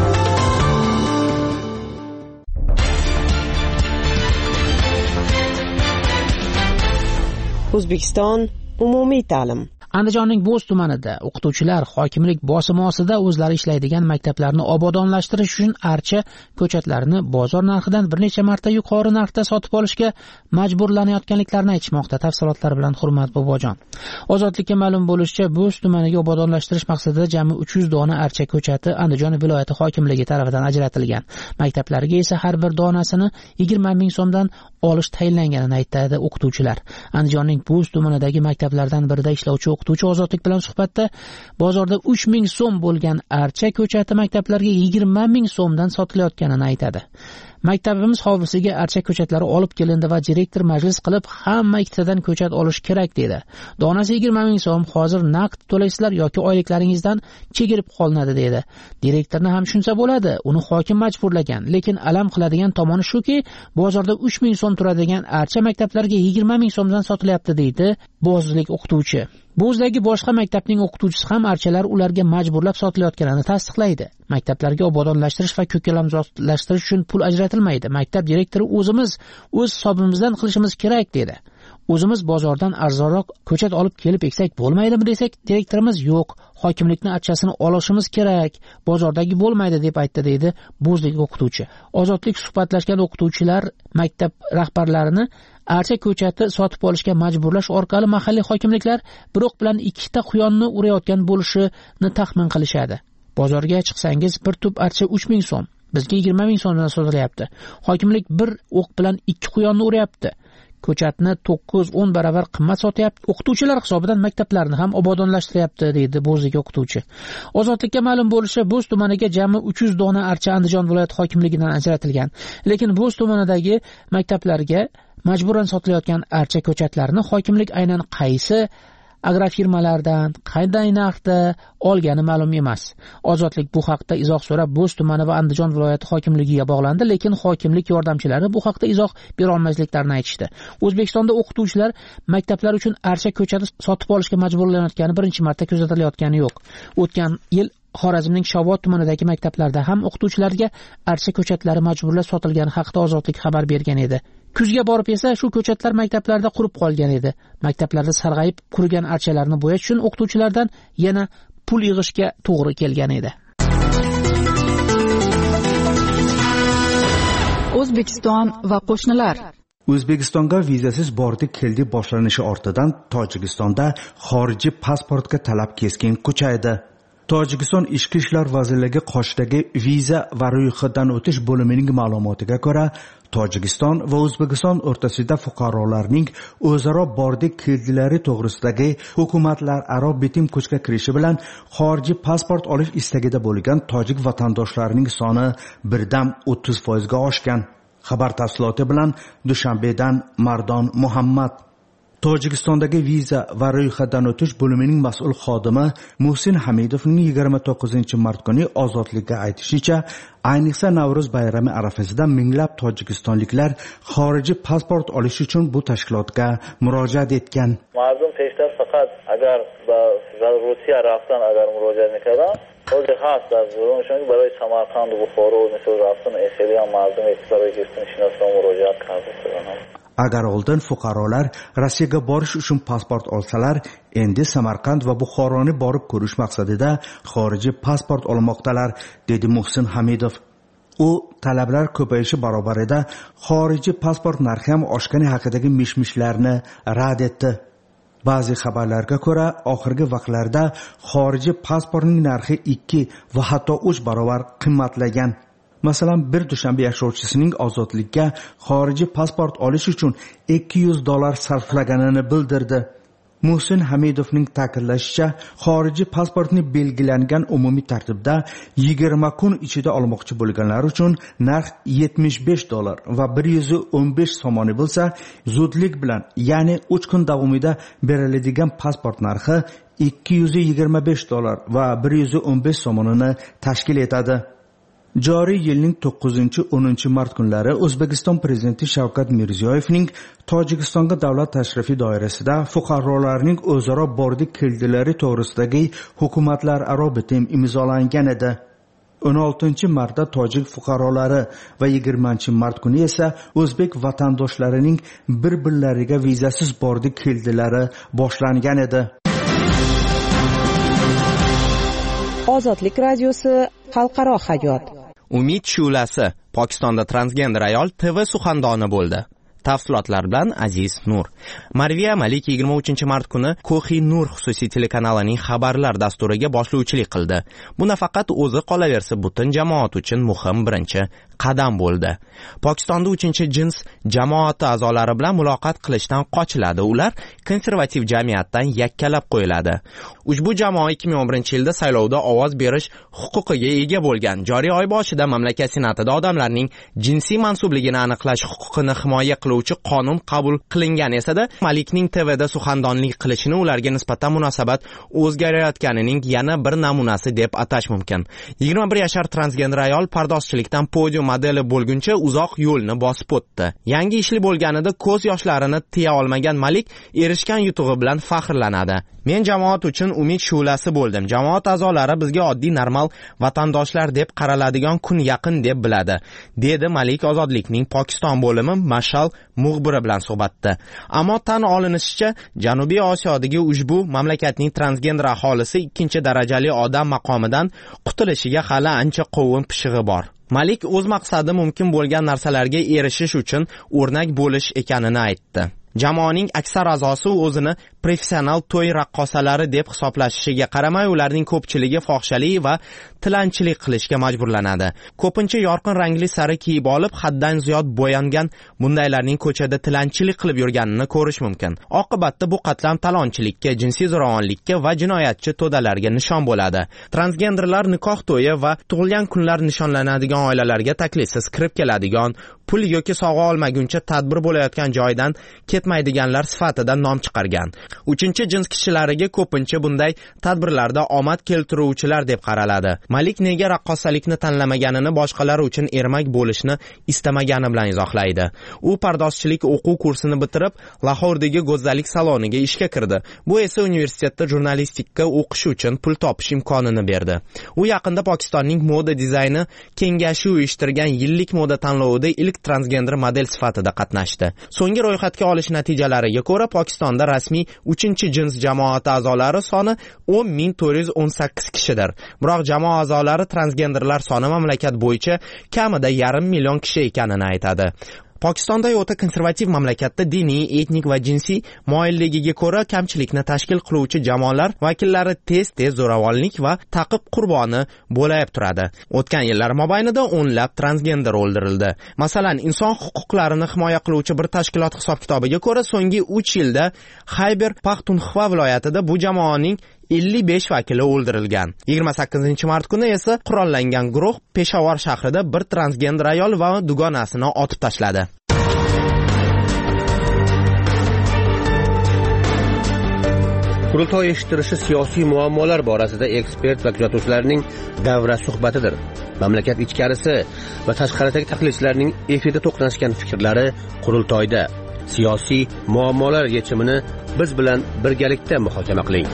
O'zbekiston umumiy ta'lim. Andijonning Bo'z tumanida o'qituvchilar hokimlik bosimi ostida o'zlari ishlaydigan maktablarni obodonlashtirish uchun archa ko'chatlarini bozor narxidan bir necha marta yuqori narxda sotib olishga majburlanayotganliklarini aytishmoqda. Tafsilotlar bilan Hurmat Bobojon. Ozodlikka ma'lum bo'lishicha, Bo'z tumaniga obodonlashtirish maqsadida jami 300 dona archa ko'chati Andijon viloyati hokimligi tomonidan ajratilgan. Maktablarga esa har bir donasini 20 ming so'mdan olish tayinlanganini aytadi o'qituvchilar. Andijonning Bo'z tumanidagi maktablardan birida ishlovchi o'qituvchi Ozodlik bilan suhbatda bozorda 3 ming so'm bo'lgan archa ko'chati maktablarga 20 ming so'mdan sotilayotganini aytadi. Maktabimiz hovlisiga archa ko'chatlari olib kelindi va direktor majlis qilib hamma ikkitadan ko'chat olish kerak dedi. Donasi 20 ming so'm, hozir naqd to'laysizlar yoki oyliklaringizdan chegirib qolinadi dedi. Direktorni ham tushunsa bo'ladi, uni hokim majburlagan, lekin alam qiladigan tomoni shuki, bozorda 3 ming so'm turadigan archa maktablarga 20 ming so'mdan sotilyapti deydi bo'zlik o'qituvchi. Bo'zdagi boshqa maktabning o'qituvchisi ham archalar ularga majburlab sotilayotganini tasdiqlaydi. Maktablarga obodonlashtirish va ko'kalamzodlashtirish uchun pul ajratilmaydi. Maktab direktori o'z hisobimizdan qilishimiz kerak dedi. O'zimiz bozordan arzonroq ko'chat olib kelib eksak bo'lmaydimi desak, direktorimiz yo'q, hokimlikning archasini olishimiz kerak, bozordagi bo'lmaydi deb aytdi deydi bo'zlik o'qituvchi. Ozodlik suhbatlashgan o'qituvchilar maktab rahbarlarini archa ko'chati sotib olishga majburlash orqali mahalliy hokimliklar bir o'q bilan ikkita quyonni urayotgan bo'lishini taxmin qilishadi. Bozorga chiqsangiz bir tub archa 3 ming so'm, bizga 20 ming so'mdan sotilyapti. Hokimlik bir o'q bilan 2 quyonni uryapti. Ko'chatni 9-10 barobar qimmat sotyapti. O'qituvchilar hisobidan maktablarni ham obodonlashtiryapti deydi bo'zlik o'qituvchi. Ozodlikka ma'lum bo'lishicha, Bo'z tumaniga jami 300 dona archa Andijon viloyati hokimligidan ajratilgan. Lekin Bo'z tumanidagi maktablarga majburan sotilayotgan archa ko'chatlarini hokimlik aynan qaysi agrofirmalardan qanday narxda olgani ma'lum emas. Ozodlik bu haqda izoh so'rab Bo'z tumani va Andijon viloyati hokimligiga bog'landi, lekin hokimlik yordamchilari bu haqda izoh bera olmasliklarini aytishdi. O'zbekistonda o'qituvchilar maktablar uchun archa ko'chati sotib olishga majburlanayotgani birinchi marta kuzatilayotgani yo'q. O'tgan yil Xorazmning Shovot tumanidagi maktablarda ham o'qituvchilarga archa ko'chatlari majburlab sotilgani haqida Ozodlik xabar bergan edi. Kuzga borib esa shu ko'chatlar maktablarda qurib qolgan edi. Maktablarda sarg'ayib qurigan archalarni bo'yash uchun o'qituvchilardan yana pul yig'ishga to'g'ri kelgan edi. O'zbekiston va qo'shnilar. O'zbekistonga vizasiz bordi keldi boshlanishi ortidan Tojikistonda xorijiy pasportga talab keskin kuchaydi. Tojikiston Ichki ishlar vazirligi qoshidagi viza va ro'yxatdan o'tish bo'limining ma'lumotiga ko'ra, Tojikiston va O'zbekiston o'rtasida fuqarolarning o'zaro bordi keldilari to'g'risidagi hukumatlararo bitim kuchga kirishi bilan xorijiy pasport olish istagida bo'lgan tojik vatandoshlarining soni birdan 30% ga oshgan. Xabar tafsiloti bilan Dushanbedan Mardon Muhammad. Tojikistondagi viza va ro'yxatdan o'tish bo'limining mas'ul xodimi Muhsin Hamidovning 29-mart kuni Ozodlikka aytishicha, ayniqsa Navro'z bayrami arafasida minglab tojikistonliklar xorijiy pasport olish uchun bu tashkilotga murojaat etgan. Mardum peşter fakat agar Rusiya raftan agar murojaat میکردن خیلی هست از اونشون برای سمرقند و بخارا و مثل رفتن خیلی هم مردم برای گرفتن شناسنامه مراجعات کرده. Agar oldin fuqarolar Rossiyaga borish uchun pasport olsalar, endi Samarqand va Buxoroni borib ko'rish maqsadida xorijiy pasport olmoqdalar, dedi Muhsin Hamidov. U talablar ko'payishi barobarida xorijiy pasport narxi ham oshgani haqidagi mishmishlarni rad etdi. Ba'zi xabarlarga ko'ra, oxirgi vaqtlarda xorijiy pasportning narxi 2 va hatto 3 barobar qimmatlagan. Masalan, bir Dushanbe yashovchisining ozodlikka xorijiy pasport olish uchun $200 sarflaganini bildirdi. Muhsin Hamidovning ta'kidlashicha, xorijiy pasportni belgilangan umumiy tartibda 20 kun ichida olmoqchi bo'lganlar uchun narx $75 va 115 somoni bo'lsa, zudlik bilan, ya'ni 3 kun davomida beriladigan pasport narxi $225 va 115 somonini tashkil etadi. Joriy yilning 9-10 mart kunlari O'zbekiston prezidenti Shavkat Mirziyoyevning Tojikistonga davlat tashrifi doirasida fuqarolarning o'zaro bordi keldilari to'g'risidagi hukumatlararo bitim imzolangan edi. 16-martda tojik fuqarolari va 20-mart kuni esa o'zbek vatandoshlarining bir-birlariga vizasiz bordi keldilari boshlangan edi. Ozodlik radiosi xalqaro hayot. Umid Shu'lasi Pokistonda transgender ayol TV suxandoni bo'ldi. Tafsilotlar bilan Aziz Nur. Marviya Malik 23-mart kuni Kohi Nur xususiy telekanalining xabarlar dasturiga boshlovchilik qildi. Bu nafaqat o'zi qolaversa butun jamoat uchun muhim birinchi qadam bo'ldi. Pokistonda 3-jins jamoati a'zolari bilan muloqot qilishdan qochiladi. Ular konservativ jamiyatdan yakkalab qo'yiladi. Ushbu jamoa 2011-yilda saylovda ovoz berish huquqiga ega bo'lgan. Joriy oy boshida mamlakat senatida odamlarning jinsiy mansubligini aniqlash huquqini himoya qiluvchi qonun qabul qilingan esa-da, Malikning TVda suxandonlik qilishini ularga nisbatan munosabat o'zgarayotganining yana bir namunasi deb atash mumkin. 21 yashar transgender ayol pardozchilikdan podium modeli bo'lguncha uzoq yo'lni bosib o'tdi. Yangi ishli bo'lganida ko'z yoshlarini tiya olmagan Malik erishgan yutug'i bilan faxrlanadi. Men jamoat uchun umid shu'lasi bo'ldim. Jamoat a'zolari bizga oddiy normal vatandoshlar deb qaraladigan kun yaqin deb biladi, dedi Malik Ozodlikning Pokiston bo'limi Mashal muxbiri bilan suhbatda. Ammo tan olinishicha, Janubiy Osiyodagi ushbu mamlakatning transgender aholisi ikkinchi darajali odam maqomidan qutulishiga hali ancha qovun pishig'i bor. Malik o'z maqsadi mumkin bo'lgan narsalarga erishish uchun o'rnak bo'lish ekanini aytdi. Jamoaning aksar a'zosi o'zini professional to'y raqqosalari deb hisoblashishiga qaramay, ularning ko'pchiligi fohishalik va tilanchilik qilishga majburlanadi. Ko'pincha yorqin rangli sari kiyib olib, haddan ziyod bo'yangan bundaylarning ko'chada tilanchilik qilib yurganini ko'rish mumkin. Oqibatda bu qatlam talonchilikka, jinsiy zo'ravonlikka va jinoyatchi to'dalarga nishon bo'ladi. Transgenderlar nikoh to'yi va tug'ilgan kunlar nishonlanadigan oilalarga taklifsiz kirib keladigan, pul yoki sovg'a olmaguncha tadbir bo'layotgan joydan ketmaydiganlar sifatida nom chiqargan. 3-jins kishilariga ko'pincha bunday tadbirlarda omad keltiruvchilar deb qaraladi. Malik nega raqqosalikni tanlamaganini boshqalar uchun ermak bo'lishni istamagani bilan izohlaydi. U pardozchilik o'quv kursini bitirib, Lahordagi go'zallik saloniga ishga kirdi. Bu esa universitetda jurnalistika o'qish uchun pul topish imkonini berdi. U yaqinda Pokistonning moda dizayni kengashi uyushtirgan yillik moda tanlovida ilk transgender model sifatida qatnashdi. So'nggi ro'yxatga olish natijalariga ko'ra, Pokistonda rasmiy 3-jins jamoati a'zolari soni 10,418 kishidir. Biroq jamoa a'zolari transgenderlar soni mamlakat bo'yicha kamida 500 million kishi ekanini aytadi. Pokistonda o'ta konservativ mamlakatda diniy, etnik va jinsiy moyilligiga ko'ra kamchilikni tashkil qiluvchi jamoalar vakillari tez-tez zo'ravonlik va ta'qib qurboni bo'lib turadi. O'tgan yillar mobaynida o'nlab transgender o'ldirildi. Masalan, inson huquqlarini himoya qiluvchi bir tashkilot hisob-kitobiga ko'ra, so'nggi 3 yilda Xayber Paxtunxva viloyatida bu jamoaning 55 vakili o'ldirilgan. 28-mart kuni esa qurollangan guruh Peshawar shahrida bir transgender ayol va dugonasini otib tashladi. Qurultoy eshittirishi siyosiy muammolar borasida ekspert va kuzatuvchilarning davra suhbatidir. Mamlakat ichkarisi va tashqaridagi tahlilchilarning efirda to'qnashgan fikrlari qurultoyda. Siyosiy muammolar yechimini biz bilan birgalikda muhokama qiling.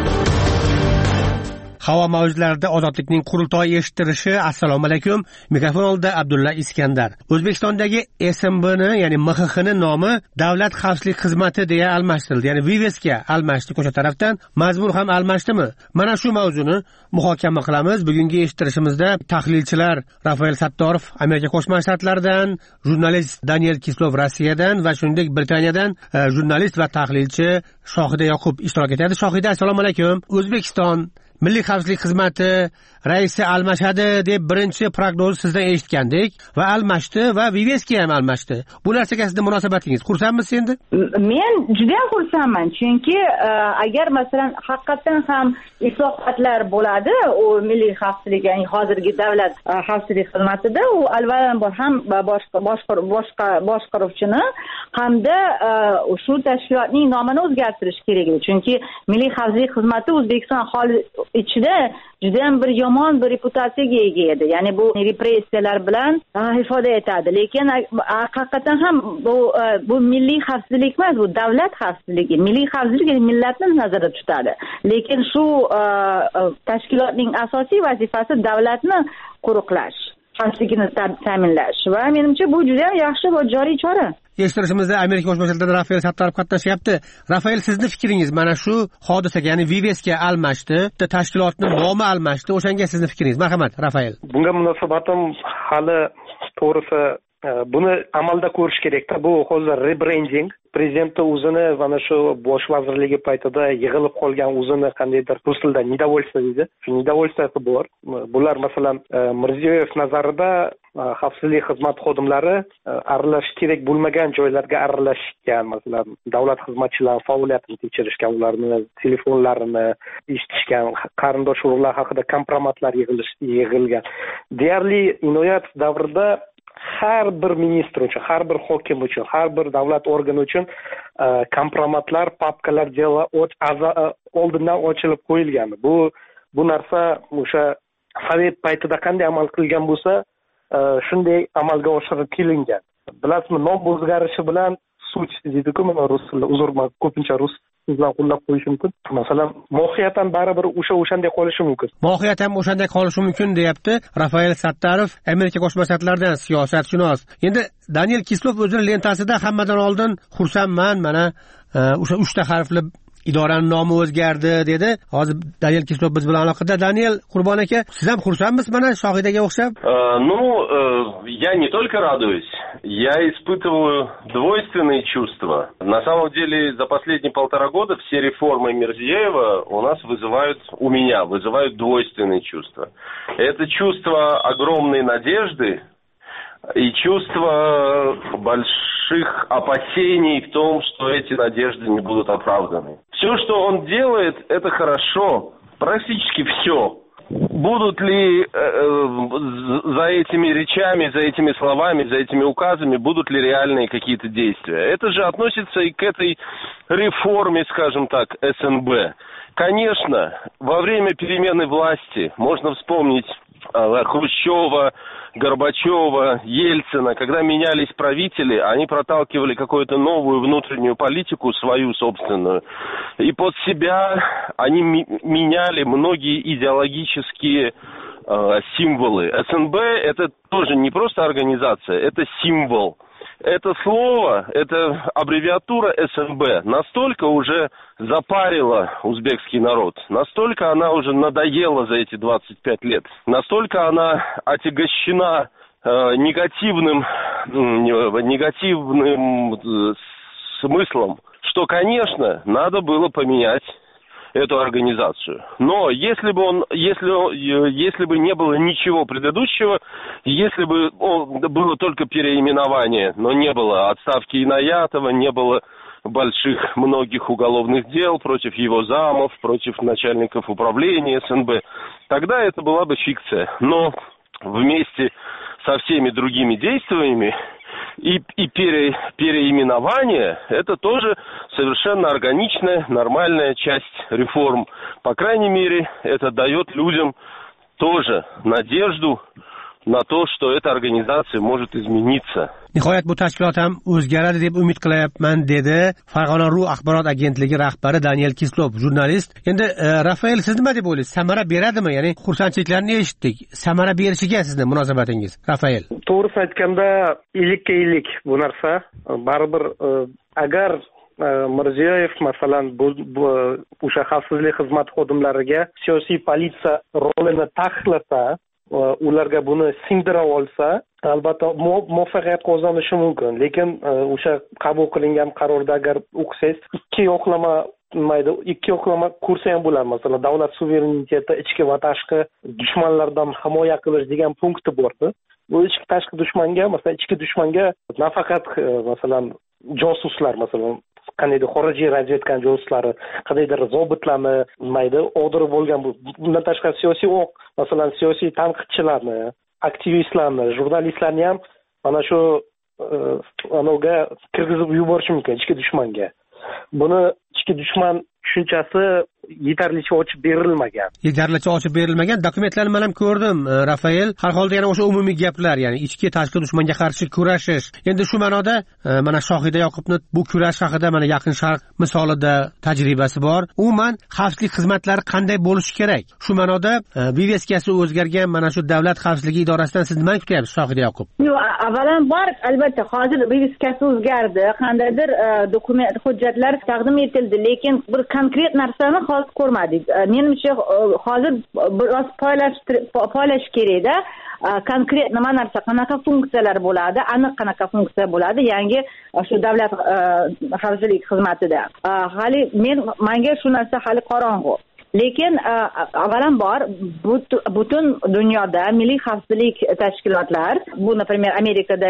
Havo mavjlarida ozodlikning qurultoyi eshittirishi. Assalomu alaykum. Mikrofon oldida Abdulla Iskandar. O'zbekistondagi SMBni, ya'ni MXXni nomi Davlat xavfsizlik xizmati deya almashtirildi. Ya'ni VIVESga almashdi. Ko'sha tarafdan mazmun ham almashdimi? Mana shu mavzuni muhokama qilamiz. Bugungi eshittirishimizda tahlilchilar Rafael Sattorov Amerika Qo'shma Shtatlaridan, jurnalist Daniel Kislov Rossiyadan va shuningdek Britaniyadan jurnalist va tahlilchi Shohida Yoqub ishtirok etadi. Shohida, assalomu alaykum. O'zbekiston Milliy xavfsizlik xizmati raisi almashadi deb birinchi prognoz sizdan eshitgandik va almashdi va VIVESga ham almashdi. Bu narsaga sizning munosabatingiz? Xursandmisiz endi? Men juda ham xursandman, chunki agar masalan haqiqatan ham islohotlar bo'ladi, u milliy xavfsizlik, ya'ni hozirgi davlat xavfsizlik xizmatida u avvalambor ham boshqaruvchini hamda shu tashkilotning nomini o'zgartirish kerak edi. Chunki milliy xavfsizlik xizmati O'zbekiston aholi ichida juda ham bir yomon bir reputatsiyaga ega edi. Ya'ni bu repressiyalar bilan ifoda etadi. Lekin haqiqatan ham bu milliy xavfsizlik emas, bu davlat xavfsizligi. Milliy xavfsizlik millatni nazarda tutadi. Lekin shu tashkilotning asosiy vazifasi davlatni qo'riqlash, xavfsizligini ta'minlash va menimcha bu juda ham yaxshi va joriy chora. Eshittirishimizda Amerika Qo'shma Shtatlaridan Rafael Sattorov qatnashyapti. Rafael, sizni fikringiz mana shu hodisaga, ya'ni VIVESga almashdi, tashkilotning nomi almashdi. O'shanga sizni fikringiz? Marhamat, Rafael. Bunga munosabatim hali to'g'risi buni amalda ko'rish kerakda. Bu hozir rebranding. Prezidentning o'zini mana shu bosh vazirligi paytida yig'ilib qolgan o'zini qandaydir rus tilida недовольство deydi. Shu недовольствоsi bor. Bular masalan Mirziyoyev nazarida xavfsizlik xizmat xodimlari aralashish kerak bo'lmagan joylarga aralashgan, masalan davlat xizmatchilari faoliyatini tekshirishgan, ularni telefonlarini eshitishgan, qarindosh urug'lar haqida kompromatlar yig'ilgan. Deyarli Inoyatov davrida har bir ministr uchun, har bir hokim uchun, har bir davlat organi uchun kompromatlar, papkalar oldindan ochilib qo'yilgan. Bu narsa o'sha Sovet paytida qanday amal qilgan bo'lsa, shunday amalga oshirib kelingan. Bilasizmi, nom o'zgarishi bilan sut deydi-ku, mana rus tilida, uzr, ko'pincha rus bilan qo'llab qo'yish mumkin. Masalan, mohiyatan baribir o'shanday qolishi mumkin. Mohiyat ham o'shanday qolishi mumkin, deyapti Rafael Sattorov, Amerika Qo'shma Shtatlaridan siyosatshunos. Endi Daniel Kislov o'zining lentasida hammadan oldin xursandman, mana o'sha 3 ta harfli idoraning nomi o'zgardi dedi. Hozir Daniel Kislov biz bilan aloqada. Daniel, Qurbon aka, siz ham xursandmisiz mana Shohidaga o'xshab? Я не только радуюсь, я испытываю двойственные чувства. На самом деле, за последние 1,5 года все реформы Мирзиеева у меня вызывают двойственные чувства. Это чувство огромной надежды и чувство больших опасений в том, что эти надежды не будут оправданы. Все, что он делает, это хорошо. Практически все. Будут ли за этими речами, за этими словами, за этими указами, будут ли реальные какие-то действия? Это же относится и к этой реформе, скажем так, СНБ. Конечно, во время перемены власти можно вспомнить Хрущева, Горбачева, Ельцина, когда менялись правители, они проталкивали какую-то новую внутреннюю политику, свою собственную. И под себя они меняли многие идеологические символы. СНБ это тоже не просто организация, это символ. Это слово, это аббревиатура СНБ настолько уже запарила узбекский народ, настолько она уже надоела за эти 25 лет, настолько она отягощена негативным смыслом, что, конечно, надо было поменять эту организацию. Но если бы не было ничего предыдущего, если бы было только переименование, но не было отставки Инаятова, не было больших многих уголовных дел против его замов, против начальников управления СНБ, тогда это была бы фикция. Но вместе со всеми другими действиями и переименование – это тоже совершенно органичная, нормальная часть реформ. По крайней мере, это дает людям тоже надежду на то, что эта организация может измениться. nihoyat bu tashkilot ham o'zgaradi deb umid qilyapman, dedi Farg'ona.ru axborot agentligi rahbari Daniel Kislov, jurnalist. Endi Rafael, siz nima deb o'ylaysiz? Samara beradimi? Ya'ni xursandchiliklarni eshitdik. Samara berishiga sizni munosabatingiz, Rafael? To'g'risi aytganda, ilikka ilik bu narsa. Baribir agar Mirziyoyev masalan bu o'sha xavfsizlik xizmati xodimlariga siyosiy politsiya rolini taqiqlasa, ularga buni singdira olsa, albatta muvaffaqiyat qozonishi mumkin. Lekin o'sha qabul qilingan qarorda agar o'qisangiz, ikki yoqlama kursi ham bo'ladi. Masalan, davlat suvereniteti, ichki va tashqi dushmanlardan himoya qilish degan punkti bordi. Bu ichki tashqi dushmanga, masalan, ichki dushmanga nafaqat masalan josuslar, masalan qandaydir xorijiy razvedkan josuslari, qandaydir zobitlarni og'dirib bo'lgan, bundan tashqari siyosiy masalan siyosiy tanqidchilarni, aktivistlarni, jurnalistlarni ham mana shu anovga kirgizib yuborish mumkin, ichki dushmanga. Buni ichki dushman tushunchasi yetarlicha ochib berilmagan. Dokumentlarni men ham ko'rdim, Rafael. Har holda yana o'sha umumiy gaplar, ya'ni ichki tashqi dushmanga qarshi kurashish. Endi shu ma'noda mana Shohida Yoqubni bu kurash haqida mana Yaqin Sharq misolida tajribasi bor. Umuman xavfsizlik xizmatlari qanday bo'lishi kerak? Shu ma'noda viveskasi o'zgargan mana shu davlat xavfsizligi idorasidan siz nimani kutyapsiz, Shohida Yoqub? Avvalambor albatta hozir viveskasi o'zgardi, qandaydir dokument, hujjatlar taqdim etildi, lekin bir konkret narsani hozir ko'rmadik. Menimcha hozir biroz poylash kerak-da. Konkret nima narsa, qanaqa funksiyalar bo'ladi, aniq qanaqa funksiya bo'ladi yangi shu davlat xavfsizlik xizmatida. Hali menga shu narsa hali qorong'u. Lekin avvalambor butun dunyoda milliy xavfsizlik tashkilotlar, bu например Amerikada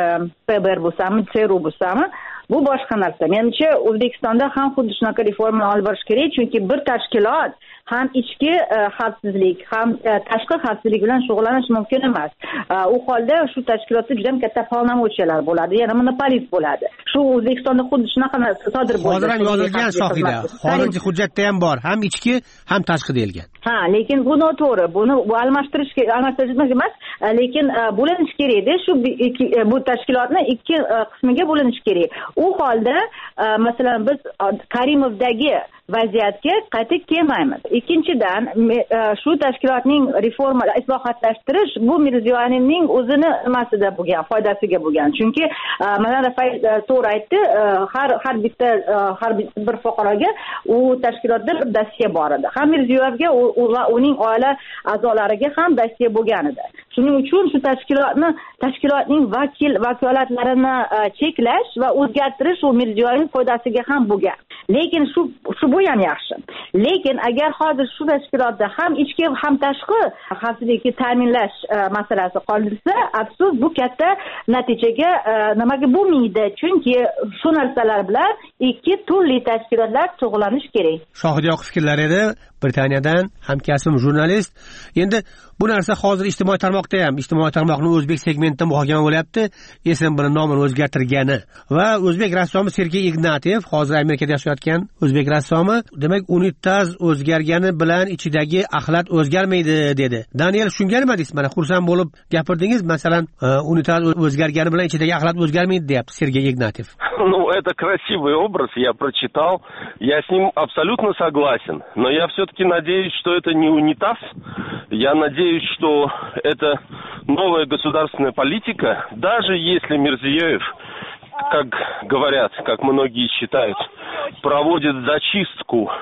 FBR bo'lsami, CRU bo'lsami, bu boshqa narsa. Menimcha O'zbekistonda ham xuddi shunaqa reforma olib borish kerak, chunki bir tashkilot ham ichki xavfsizlik, ham tashqi xavfsizlik bilan shug'ullanish mumkin emas. U holda shu tashkilotda juda katta polnomochiyalar bo'ladi, yana monopolist bo'ladi. Shu O'zbekistonda xuddi shunaqa sodir bo'ldi. Hozir ham yozilgan Shohida, xorijiy hujjatda ham bor, ham ichki, ham tashqi deyilgan. Lekin bu noto'g'ri. Buni almashtirish emas, lekin bo'linish kerak-da. Shu bu tashkilotni ikki qismiga bo'linish kerak. U holda masalan biz Karimovdagi vaziyatga qaytib kelmaymiz. Ikkinchidan, shu tashkilotning reforma, islohotlashtirish bu Mirziyoyevning o'zini nimasida bo'lgan, foydasiga bo'lgan. Chunki mana Rafael to'g'ri aytdi, har bitta bir fuqaroga u tashkilotda bir dastya bor edi. Ham Mirziyoyevga va uning oila a'zolariga ham dastya bo'lgan edi. Shuning uchun shu tashkilotning vakolatlarini cheklash va o'zgartirish u Mirziyoyev foydasiga ham bo'lgan. Lekin shu bu ham yaxshi. Lekin agar hozir shu tashkilotda ham ichki ham tashqi xavfsizlikni ta'minlash masalasi qoldirsa, afsus, bu katta natijaga nimaga bo'lmaydi. Chunki shu narsalar bilan ikki turli tashkilotlar shug'ullanish kerak. Shohida Yoqub fikrlari edi. Britaniyadan hamkasbim jurnalist. Endi bu narsa hozir ijtimoiy tarmoqni o'zbek segmentida muhokama bo'lyapti. SNBni nomini o'zgartirgani va o'zbek rassomi Sergey Ignatiev, hozir Amerikada yashayotgan o'zbek rassomi, demak, unitaz o'zgargani bilan ichidagi axlat o'zgarmaydi dedi. Daniel, shunga nima deysiz? Mana xursand bo'lib gapirdingiz, masalan, unitaz o'zgargani bilan ichidagi axlat o'zgarmaydi deyapti Sergey Ignatiev. Это красивый образ, я прочитал, я с ним абсолютно согласен, но я все-таки надеюсь, что это не унитаз, Я надеюсь, что эта новая государственная политика, даже если Мирзиёев, как говорят, как многие считают, проводит зачистку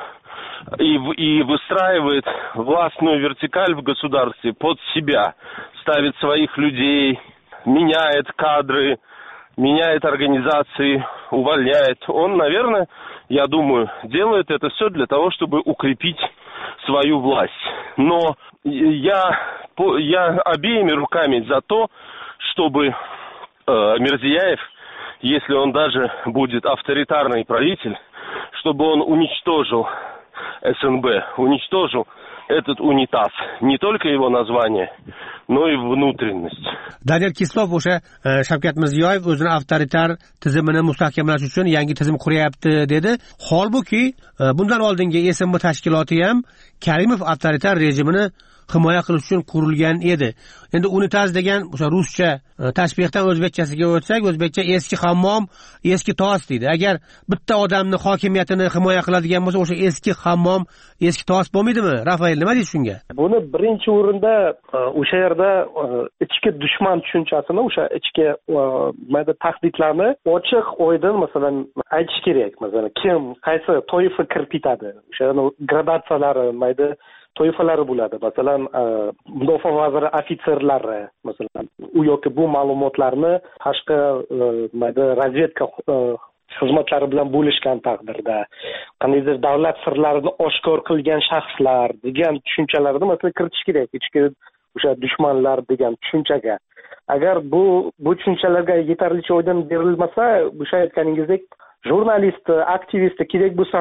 и выстраивает властную вертикаль в государстве под себя, ставит своих людей, меняет кадры, меняет организации, увольняет. Он, наверное, я думаю, делает это все для того, чтобы укрепить свою власть. Но я обеими руками за то, чтобы Мирзияев, если он даже будет авторитарный правитель, чтобы он уничтожил СНБ, уничтожил этот унитаз, не только его название, но и внутренность. Daniel Kislov o'sha Shavkat Mirziyoyev o'zini avtoritar tizimini mustahkamlash uchun yangi tizim quryapti dedi. Holbuki bundan oldingi SNB tashkiloti ham Karimov avtoritar rejimini himoya qilish uchun qurilgan edi. Endi unitaz degan o'sha ruscha tashbihdan o'zbekchasiga o'tsak, o'zbekcha eski hammom, eski tos deydi. Agar bitta odamni hokimiyatini himoya qiladigan bo'lsa, o'sha eski hammom, eski tos bo'lmaydimi? Rafael, nima deysiz shunga? Buni birinchi o'rinda o'sha yerda ichki dushman tushunchasini, o'sha ichki mayda tahdidlarni ochiq, oydin masalan aytish kerak. Masalan, kim, qaysi toifa kiritadi? O'sha gradatsiyalari, mayda toifalari bo'ladi. Masalan, mudofaa vaziri ofitserlari, masalan, u yoki bu ma'lumotlarni tashqi mayda razvedka xizmatlari bilan bo'lishgan taqdirda, qandaydir davlat sirlarini oshkor qilgan shaxslar degan tushunchalarni masalan kiritish kerak. Ichki o'sha dushmanlar degan tushunchaga. Agar bu tushunchalarga yetarlicha oydin berilmasa, o'sha aytganingizdek, jurnalist, aktivist, kerak bo'lsa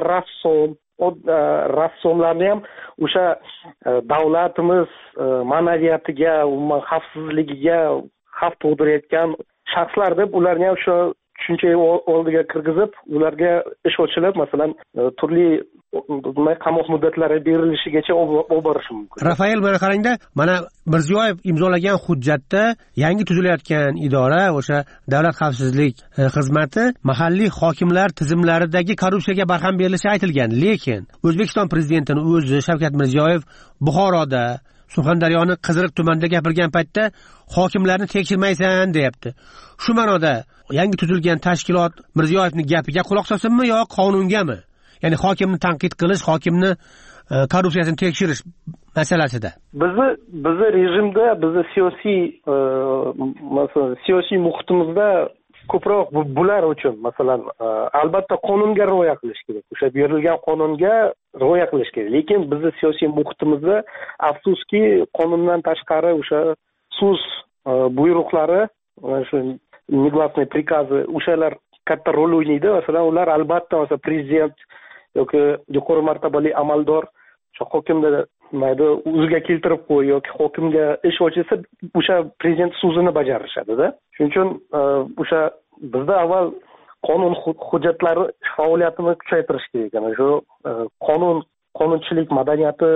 rassomlarni ham o'sha davlatimiz ma'naviyatiga, umuman xavfsizligiga xavf tug'dirayotgan shaxslar deb ularni ham shu tushuncha oldiga kirgizib, ularga ish ochilib, masalan, turli qamoq muddatlari berilishigacha olib borishi mumkin. Rafael, mana qarangda, mana Mirziyoyev imzolagan hujjatda yangi tuzilayotgan idora, o'sha davlat xavfsizlik xizmati mahalliy hokimlar tizimlaridagi korrupsiyaga barham berilishi aytilgan. Lekin O'zbekiston prezidentining o'zi Shavkat Mirziyoyev Buxoroda Surxondaryoni Qiziriq tumanida gapirgan paytda hokimlarni tekshirmaysan deyapti. Shu ma'noda yangi tuzilgan tashkilot Mirziyoyevning gapiga quloq solsinmi yo qonungami? Ya'ni hokimni tanqid qilish, hokimni korrupsiyasini tekshirish masalasida. Bizni rejimda, bizni siyosiy muhitimizda ko'proq bular uchun, masalan, albatta qonunga rioya qilish kerak. O'sha berilgan qonunga rioya qilish kerak. Lekin bizni siyosiy muhitimizda afsuski qonundan tashqari o'sha so'z buyruqlari, shu негласный приказы, o'shalar katta rol o'ynaydi. Masalan, ular albatta masalan prezident yoki yuqori martabali amaldor o'sha hokimni mayda o'ziga keltirib qo'y yoki hokimga ish ochilsa, o'sha prezident so'zini bajarishadi-da. Shuning uchun o'sha bizda avval qonun hujjatlari faoliyatini kuchaytirish kerak. Ya'ni shu qonunchilik madaniyati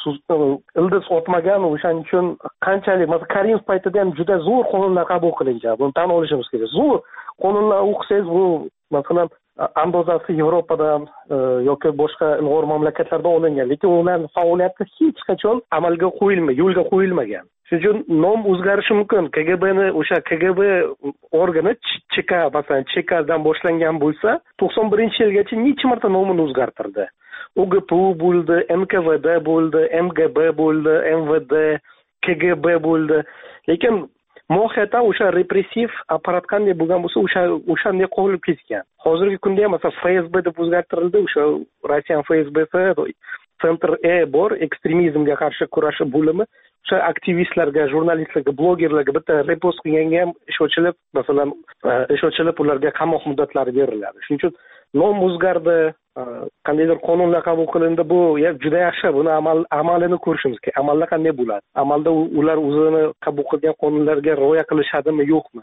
ildiz otmagan, o'shaning uchun qanchalik masalan Karimov paytida ham juda zo'r qonunlar qabul qilingan. Buni tan olishimiz kerak. Zo'r qonunlar o'qisangiz, bu masalan andozasi Yevropadan yoki boshqa ilg'or mamlakatlarda olingan, lekin ularning faoliyati hech qachon amalga qo'yilmagan, yo'lga qo'yilmagan. Shuning uchun nom o'zgarishi mumkin. KGBni o'sha KGB organi ЧК, masalan, ЧКdan boshlangan bo'lsa, 91-yilgacha necha marta nomini o'zgartirdi. OGPU bo'ldi, NKVD bo'ldi, MGB bo'ldi, MVD, KGB bo'ldi. Lekin mohiyatan o'sha repressiv apparat qanday bo'lgan bo'lsa, o'shanday qolib ketgan. Hozirgi kunda ham masalan FSB deb o'zgartirildi. O'sha Rossiya FSBsi Center bor, ekstremizmga qarshi kurashish bo'limi. O'sha aktivistlarga, jurnalistlarga, blogerlarga bitta repost qilganga ham ish ochilib, masalan, ish ochilib ularga qamoq muddatlari beriladi. Shuning uchun nom o'zgardi, qandaydir qonunlar qabul qilindi. Bu juda yaxshi. Buni amalini ko'rishimiz kerak. Amalda qanday bo'ladi? Amalda ular o'zini qabul qilgan qonunlarga rioya qilishadimi, yo'qmi?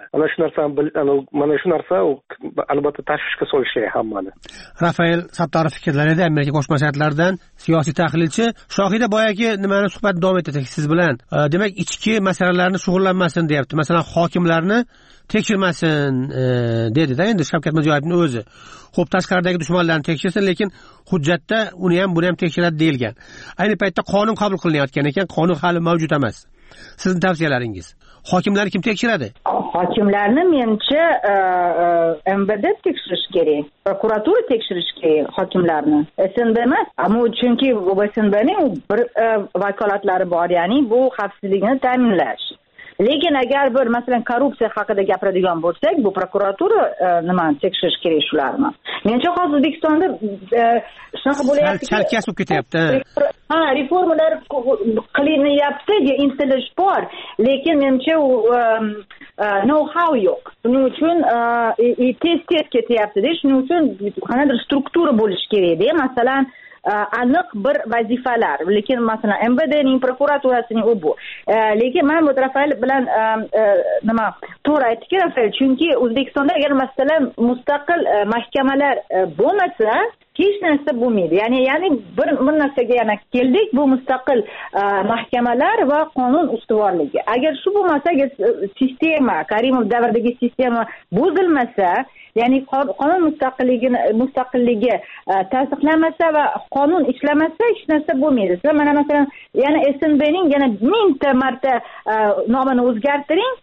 Mana shu narsa albatta tashvishga solishi kerak hammani. Rafael Sattorov fikrlarida Amerika Qo'shma Shtatlaridan siyosiy tahlilchi. Shohida boyagi nimani suhbat davom ettirdik siz bilan. Demak, ichki masalalarni shug'ullanmasin deyapti. Masalan, hokimlarni tekshirmasin dedi-da endi Shavkat Mirziyoyevning o'zi. Xo'p, tashqaridagi dushmanlarni tekshirsin, lekin hujjatda uni ham buni ham tekshiradi deyilgan. Ayni paytda qonun qabul qilinayotgan ekan, qonun hali mavjud emas. Sizning tavsiyalaringiz? Hokimlarni kim tekshiradi? Hokimlarni menimcha MVD tekshirish kerak, prokuratura tekshirish kerak hokimlarni. SNB emas. Ammo chunki bu SNBning bir vakolatlari bor, ya'ni bu xavfsizlikni ta'minlash. Lekin agar bir masalan korrupsiya haqida gapiradigan bo'lsak, bu prokuratura nimani tekshirish kerak shularni. Menimcha hozir O'zbekistonda shunaqa bo'layapti. Chalkash bo'lib ketyapti. Reformalar qilinyapti, intilish bor, lekin menimcha u know-how yo'q. Shuning uchun tez ketyapti-da, shuning uchun qanaqadir struktura bo'lishi kerak-da. Masalan, aniq bir vazifalar, lekin masalan MVDning prokuraturasining u bu. Lekin men bu Rafael bilan nima to'g'ri aytdiki, Rafael, chunki O'zbekistonda agar masalan mustaqil mahkamalar bo'lmasa, hech narsa bo'lmaydi. Ya'ni bir narsaga yana keldik, bu mustaqil mahkamalar va qonun ustuvorligi. Agar shu bo'lmasa, sistema, Karimov davridagi sistema buzilmasa, ya'ni qonun mustaqilligi tasdiqlanmasa va qonun ishlamasa, hech narsa bo'lmaydi. Siz mana masalan, yana SNBning yana 1000 marta nomini o'zgartiring,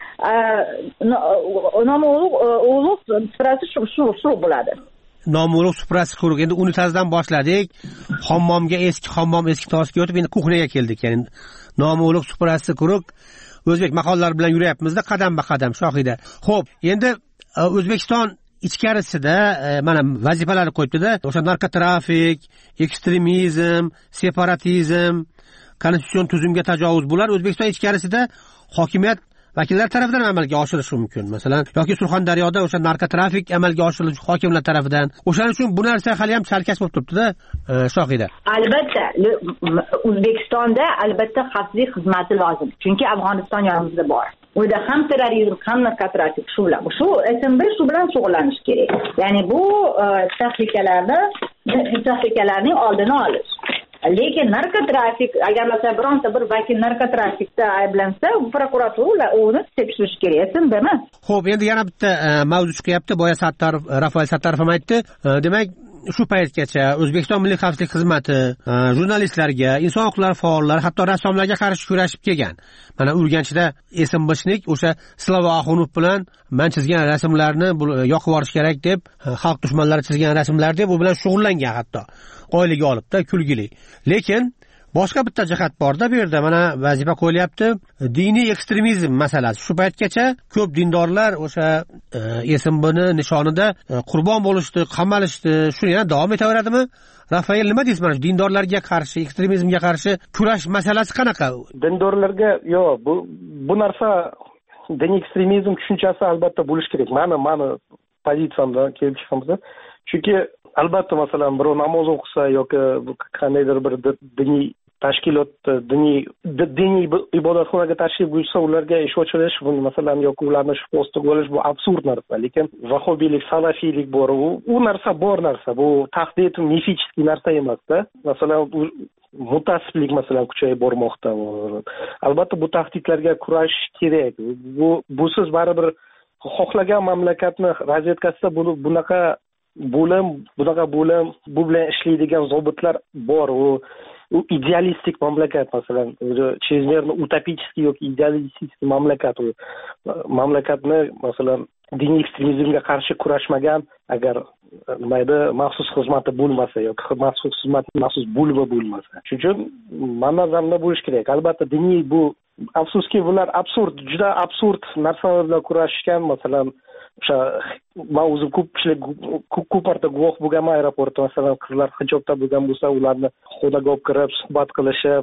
nomi ulug' suprasi shu bo'ladi. Nomulug' suprasi quruq. Endi unitazidan boshladik. Eski hammom eski tosga o'tib, endi kuxnaga keldik. Ya'ni nomulug' suprasi quruq. O'zbek maqollari bilan yuryapmiz-da, qadam-qadam Shohida. Xo'p, endi O'zbekiston ichkarisida mana vazifalarni qo'yibdi-da. O'sha narkotrafik, ekstremizm, separatizm, konstitutsion tuzumga tajovuz bular O'zbekiston ichkarisida hokimiyat vakillar tomonidan amalga oshirilishi mumkin. Masalan, yoki Surxondaryoda o'sha narkotrafik amalga oshirilishi hokimlar tomonidan. O'shaning uchun bu narsa hali ham chalkash bo'lib turibdi-da, Shohida. Albatta, O'zbekistonda albatta xavfsizlik xizmati lozim. Chunki Afg'oniston yonimizda bor. Unda ham terrorizm, ham narkotrafik shu SNB shu bilan shug'ullanish kerak. Ya'ni bu tahlikalarning oldini olish. Lekin narkotrafik, agar masalan bironta bir vakil narkotrafikda ayblansa, prokuratura uni tekshirish kerak, emas. Xo'p, endi yana bitta mavzu chiqyapti. Boya Rafael Sattorov ham aytdi. Demak, shu paytgacha O'zbekiston Milliy xavfsizlik xizmati jurnalistlarga, inson huquqlari faollari, hatto rassomlarga qarshi kurashib kelgan. Mana Urganchda Esimboshnik o'sha Slava Axunov bilan men chizgan rasmlarni yoqib yuborish kerak deb, xalq dushmanlari chizgan rasmlar deb u bilan shug'ullangan, hatto oilaga olibda, kulgili. Lekin boshqa bitta jihat bor-da, bu yerda mana vazifa qo'yilyapti. Diniy ekstremizm masalasi. Shu paytgacha ko'p dindorlar o'sha Esimboni nishonida qurbon bo'lishdi, qamalishdi. Shuni yana davom etaveradimi? Rafael, nima deysiz mana dindorlarga qarshi, ekstremizmga qarshi kurash masalasi qanaqa? Dindorlarga yo'q, bu narsa diniy ekstremizm tushunchasi albatta bo'lish kerak. Mani pozitsiyamdan kelib chiqamiz. Chunki albatta masalan birov namoz o'qisa yoki qandaydir bir diniy tashkilot, diniy ibodatxonaga tashrif buyursa, ularga ish ochirish, masalan, yoki ularni shu postiga olish, bu absurd narsa. Lekin vahobiylik, salafiylik bor, u narsa bor narsa. Bu tahdid mifический narsa emasda. Masalan, mutasiblik masalan kuchayib bormoqda. Albatta bu tahdidlarga kurashish kerak. Busiz baribir xohlagan mamlakatni razvedkasida bunaqa bo'lim, bu bilan ishlaydigan zobitlar bor. U idealistik mamlakat, masalan, chezmerno utopический yoki idealistik mamlakat. U mamlakatni masalan diniy ekstremizmga qarshi kurashmagan, agar maxsus xizmati bo'lmasa yoki maxsus bo'limi bo'lmasa. Shuning uchun men nazarimda bo'lish kerak. Albatta diniy bu afsuski bular juda absurd narsalar bilan kurashishgan. Masalan, o'sha men o'zim ko'p marta guvoh bo'lganman aeroportda. Masalan, qizlar hijobda bo'lgan bo'lsa, ularni xonaga olib kirib, suhbat qilishib,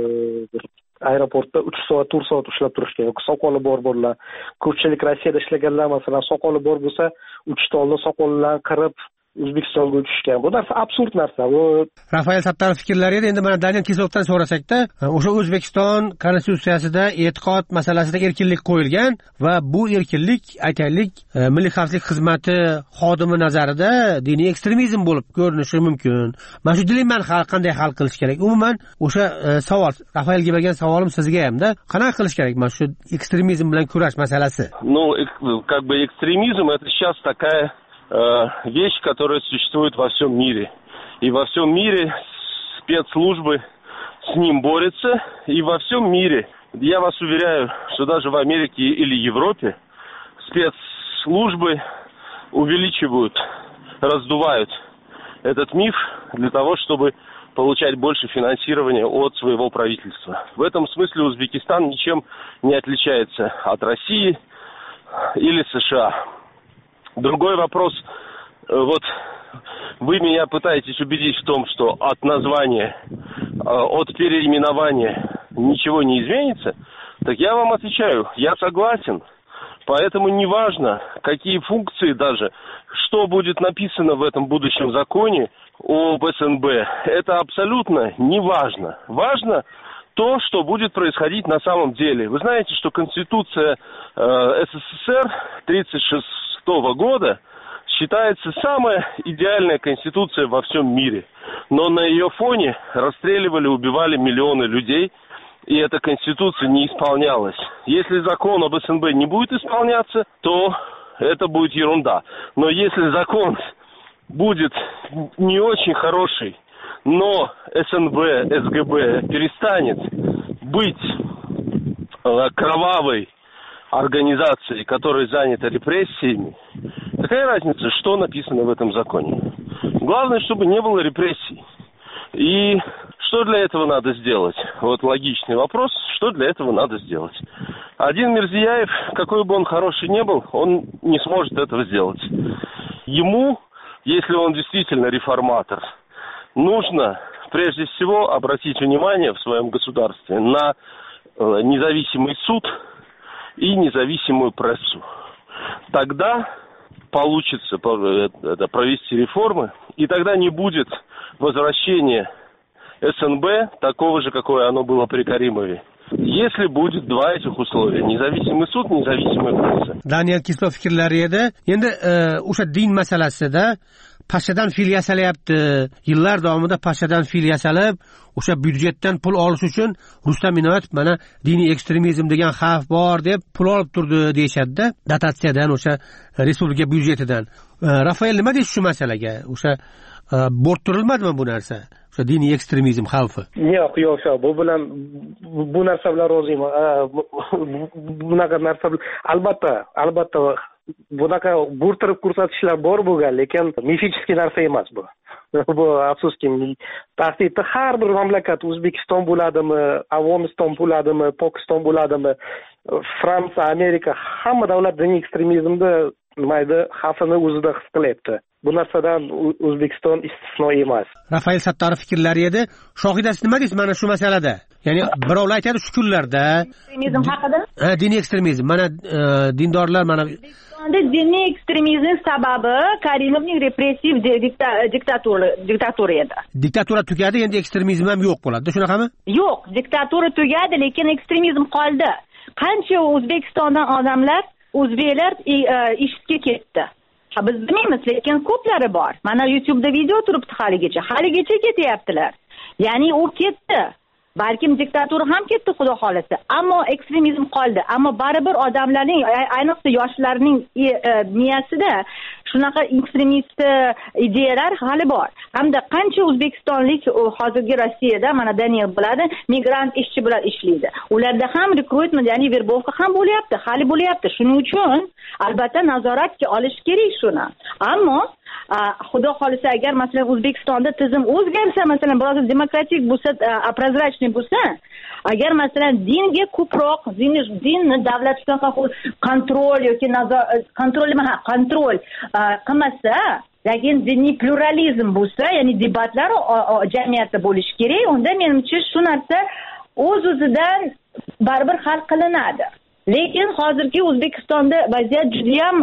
aeroportda 3 soat, 4 soat ushlab turishgan. Yoki soqoli borlar. Ko'pchilik Rossiyada ishlaganlar, masalan, soqoli bor bo'lsa, 3 ta oldin soqollarni qirib, O'zbekistonga o'tishgan. Bu narsa absurd narsa. Bu Rafael Sattorov fikrlari edi. Endi mana Daniel Kislovdan so'rasakda, o'sha O'zbekiston konstitutsiyasida e'tiqod masalasida erkinlik qo'yilgan va bu erkinlik aytaylik Milliy xavfsizlik xizmati xodimi nazarida diniy ekstremizm bo'lib ko'rinishi mumkin. Mana shu dilemmani qanday hal qilish kerak? Umuman o'sha savol, Rafaelga bergan savolim sizga hamda qanaqa qilish kerak mana shu ekstremizm bilan kurash masalasi? Ну, как бы экстремизм это сейчас такая вещь, которая существует во всем мире. И во всем мире спецслужбы с ним борются. И во всем мире, я вас уверяю, что даже в Америке или Европе спецслужбы увеличивают, раздувают этот миф для того, чтобы получать больше финансирования от своего правительства. В этом смысле Узбекистан ничем не отличается от России или США. Другой вопрос, вот вы меня пытаетесь убедить в том, что от названия, от переименования ничего не изменится, так я вам отвечаю, я согласен. Поэтому неважно, какие функции даже, что будет написано в этом будущем законе об СНБ, это абсолютно не важно. Важно то, что будет происходить на самом деле. Вы знаете, что Конституция СССР 1936 года считается самая идеальная конституция во всем мире. Но на ее фоне расстреливали, убивали миллионы людей, и эта конституция не исполнялась. Если закон об СНБ не будет исполняться, то это будет ерунда. Но если закон будет не очень хороший, но СНБ, СГБ перестанет быть кровавой организацией, которая занята репрессиями, какая разница, что написано в этом законе? Главное, чтобы не было репрессий. И что для этого надо сделать? Вот логичный вопрос, что для этого надо сделать? Один Мирзияев, какой бы он хороший не был, он не сможет этого сделать. Ему, если он действительно реформатор, нужно прежде всего обратить внимание в своем государстве на независимый суд и независимую прессу. Тогда получится провести реформы, и тогда не будет возвращения СНБ такого же, какое оно было при Каримове. Если будет два этих условия, независимый суд, независимая пресса. Daniel Kislov fikrlari edi. Endi o'sha din masalasida pashshadan fil yasalyapti. Yillar davomida pashshadan fil yasalib, o'sha byudjetdan pul olish uchun Rustam Inoyatov mana diniy ekstremizm degan xavf bor deb pul olib turdi deyshadi-da, dotatsiyadan o'sha respublika byudjetidan. Rafael nima deysiz shu masalaga? O'sha bo'rttirilmadimi bu narsa? O'sha diniy ekstremizm xavfi? Yo'q, bu narsa bilan roziman. Bunaqa narsa albatta bunaqa bo'rttirib ko'rsatishlar bor bo'lgan, lekin mifический narsa emas bu. Bu afsuski tahdidda har bir mamlakat, O'zbekiston bo'ladimi, Afg'oniston bo'ladimi, Pokiston bo'ladimi, Fransiya, Amerika, hamma davlat diniy ekstremizmni xavfini o'zida his qilyapti. Bu narsadan O'zbekiston istisno emas. Rafael Sattorov fikrlari edi. Shohidasiz nima deysiz mana shu masalada? Ya'ni birovlar aytadi shu kunlarda ekstremizm haqida? Diniy ekstremizm. Mana dindorlar mana O'zbekistonda diniy ekstremizm sababi Karimovning repressiv diktatura edi. Diktatura tugadi, endi ekstremizm ham yo'q bo'ladi. Shunaqami? Yo'q, diktatura tugadi, lekin ekstremizm qoldi. Qancha O'zbekistondan odamlar, o'zbeklar ishga ketdi. Biz bilmaymiz, lekin ko'plari bor. Mana YouTube'da video turibdi haligacha ketyaptilar. Ya'ni u ketdi. Balkim diktatura ham ketdi, xudo xolasa. Ammo ekstremizm qoldi. Ammo baribir odamlarning, ayniqsa yoshlarning miyasida shunaqa ekstremist ideyalar hali bor. Hamda qancha o'zbekistonlik hozirgi Rossiyada, mana Daniel biladi, migrant ishchi bilan ishlaydi. Ularda ham rekrutment, ya'ni verbovka ham bo'lyapti, hali bo'lyapti. Shuning uchun albatta nazoratga olish kerak shuni. Ammo xudo xolisa agar masalan O'zbekistonda tizim o'zgarsa, masalan biroz demokratik bo'lsa, prozrachniy bo'lsa, agar masalan dinga ko'proq dinni davlat kontrol yoki kontrol qilmasa, lekin diniy pluralizm bo'lsa, ya'ni debatlar jamiyatda bo'lishi kerak. Unda menimcha shu narsa o'z-o'zidan baribir hal qilinadi. lekin hozirgi O'zbekistonda vaziyat judayam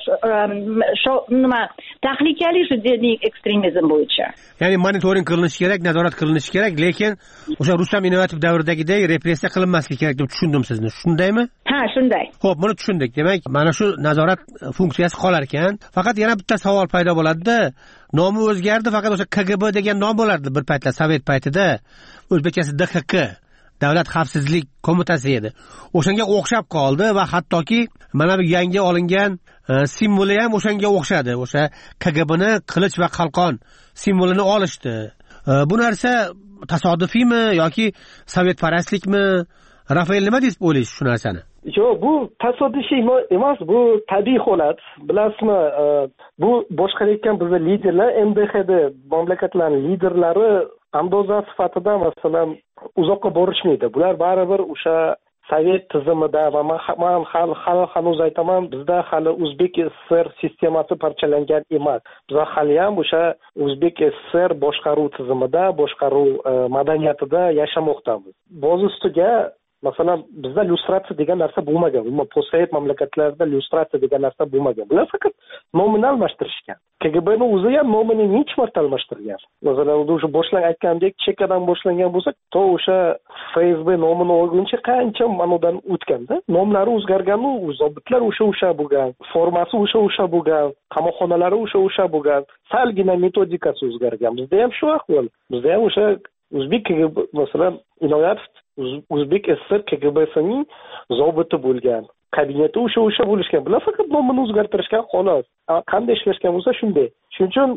nima tahlikali shu diniy ekstremizm bo'yicha. Ya'ni monitoring qilinishi kerak, nazorat qilinishi kerak, lekin o'sha Rustam Inoyatov davridagidek repressiya qilinmasligi kerak deb tushundim sizni. Shundaymi? Ha, shunday. Xo'p, buni tushundik. Demak, mana shu nazorat funksiyasi qolar ekan. Faqat yana bitta savol paydo bo'ladi-da. Nomi o'zgardi, faqat o'sha KGB degan nom bo'lardi bir paytlar Sovet paytida. O'zbekchasi DXK, Davlat xavfsizlik qo'mitasi edi. O'shanga o'xshab qoldi va hattoki mana bu yangi olingan simboli ham o'shanga o'xshadi. O'sha KGBni qilich va qalqon simvolini olishdi. Bu narsa tasodifiymi yoki sovetparastlikmi? Rafael, nima deb o'ylaysiz shu narsani? Yo'q, bu tasodifiy emas, bu tabiiy holat. Bilasizmi, bu boshqarayotgan bizning liderlar, MDHD mamlakatlarning liderlari andoza sifatida masalan uzoqqa borishmaydi. Bular baribir o'sha sovet tizimida va men hanuz aytaman, bizda hali O'zbek SSR sistemasi parchalangan emas. Biz hali ham o'sha O'zbek SSR boshqaruv tizimida, boshqaruv madaniyatida yashamoqdamiz. Boz ustiga masalan bizda lyustratsiya degan narsa bo'lmagan. Umuman postsovet mamlakatlarda lyustratsiya degan narsa bo'lmagan. Bular faqat nomini almashtirishgan. KGBning o'zi ham nomini necha marta almashtirgan. Masalan, o'sha boshlang aytgandek chekkadan boshlangan bo'lsa, to o'sha FSB nomini olguncha qancha manodan o'tganda, nomlari o'zgargan-u, zobitlar o'sha bo'lgan, formasi o'sha bo'lgan, qamoqxonalari o'sha bo'lgan, salgina metodikasi o'zgargan. Bizda ham shu ahvol. Bizda ham o'sha O'zbek KGB masalan Inoyatov O'zbek SSR KGBsining zobiti bo'lgan. Kabineti o'sha bo'lishgan. Bular faqat nomini o'zgartirishgan xolos. Qanday ishlashgan bo'lsa shunday. Shuning uchun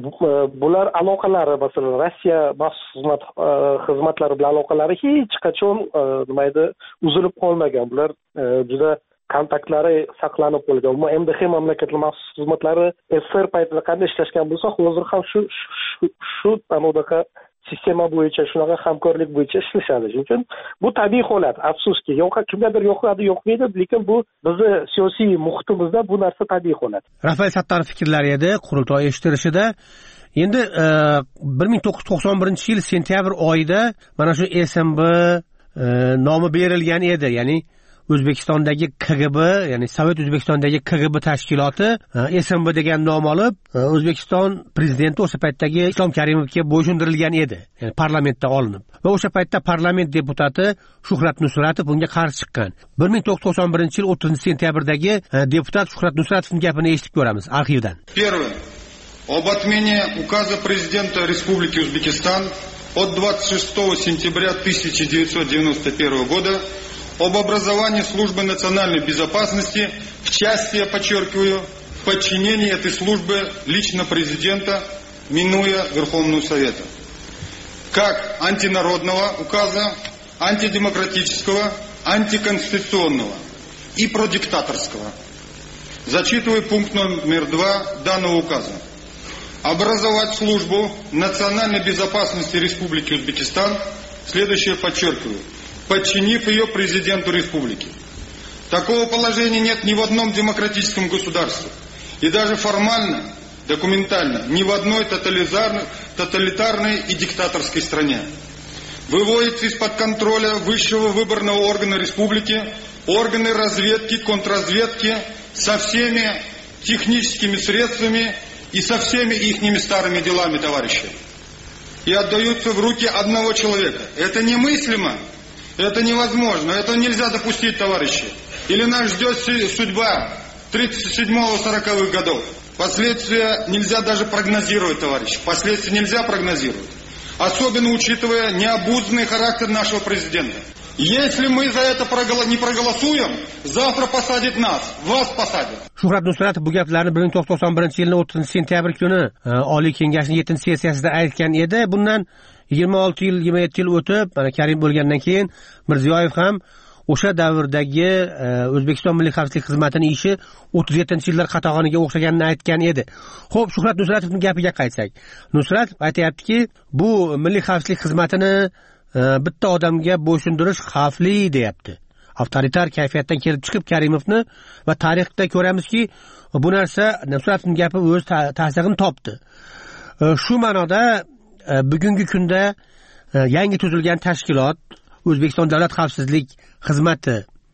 bular aloqalari masalan Rossiya maxsus xizmatlari bilan aloqalari hech qachon nima edi uzilib qolmagan. Bular juda kontaktlari saqlanib qolgan. MDH mamlakatlar maxsus xizmatlari SSR paytida qanday ishlashgan bo'lsa, hozir ham shu anodaqa sistema bo'yicha shunaqa hamkorlik bo'yicha ishlashadi. Shuning uchun bu tabiiy holat. Afsuski, kimgadir yoqadi, yoqmaydi, lekin bu bizni siyosiy muhitimizda bu narsa tabiiy holat. Rafael Sattorov fikrlari edi qurultoy eshittirishida. Endi 1991-yil sentyabr oyida mana shu SMB nomi berilgan edi, ya'ni O'zbekistondagi KGB, ya'ni Sovet O'zbekistondagi KGB tashkiloti SMB degan nom olib, O'zbekiston prezidenti o'sha paytdagi Islom Karimovga bo'ysundirilgan edi, ya'ni parlamentda olinib. Va o'sha paytda parlament deputati Shuhrat Nusratov bunga qarshi chiqqan. 1991-yil 30-sentyabrdagi deputat Shuhrat Nusratovning gapini eshitib ko'ramiz arxivdan. Первое. Об отмене указа президента Республики Узбекистан от 26 сентября 1991 года об образовании службы национальной безопасности в части, я подчеркиваю, подчинении этой службы лично президента, минуя Верховного Совета. Как антинародного указа, антидемократического, антиконституционного и продиктаторского. Зачитываю пункт номер 2 данного указа. Образовать службу национальной безопасности Республики Узбекистан, следующее подчеркиваю, подчинив ее президенту республики. Такого положения нет ни в одном демократическом государстве. И даже формально, документально, ни в одной тоталитарной и диктаторской стране. Выводится из-под контроля высшего выборного органа республики, органы разведки, контрразведки со всеми техническими средствами и со всеми ихними старыми делами, товарищи. И отдаются в руки одного человека. Это немыслимо. Это невозможно, это нельзя допустить, товарищи. Или нас ждет судьба 37-40-х годов. Последствия нельзя даже прогнозировать, товарищи. Последствия нельзя прогнозировать. Особенно учитывая необузданный характер нашего президента. Если мы за это не проголосуем, завтра посадят нас, вас посадят. Shuhrat Nusratov bu gaplarni 1991-yilning 30-sentyabr kuni Oliy Kengashning 7-sessiyasida aytgan edi. Bundan 26 yil, 27 yil o'tib, mana Karim bo'lgandan keyin Mirziyoyev ham o'sha davrdagi O'zbekiston Milliy xavfsizlik xizmatining ishi 37-yillar qatag'oniga o'xshaganini aytgan edi. Xo'p, Shuhrat Nusratovning gapiga qaytsak. Nusratov aytayaptiki, bu Milliy xavfsizlik xizmatini bitta odamga bo'ysundirish xavfli deyapti. Avtoritar kayfiyatdan kelib chiqib Karimovni va tarixda ko'ramizki, bu narsa Nusratovning gapi o'z tasdig'ini topdi. Shu ma'noda bugungi kunda yangi tuzilgan tashkilot O'zbekiston Davlat xavfsizlik xizmati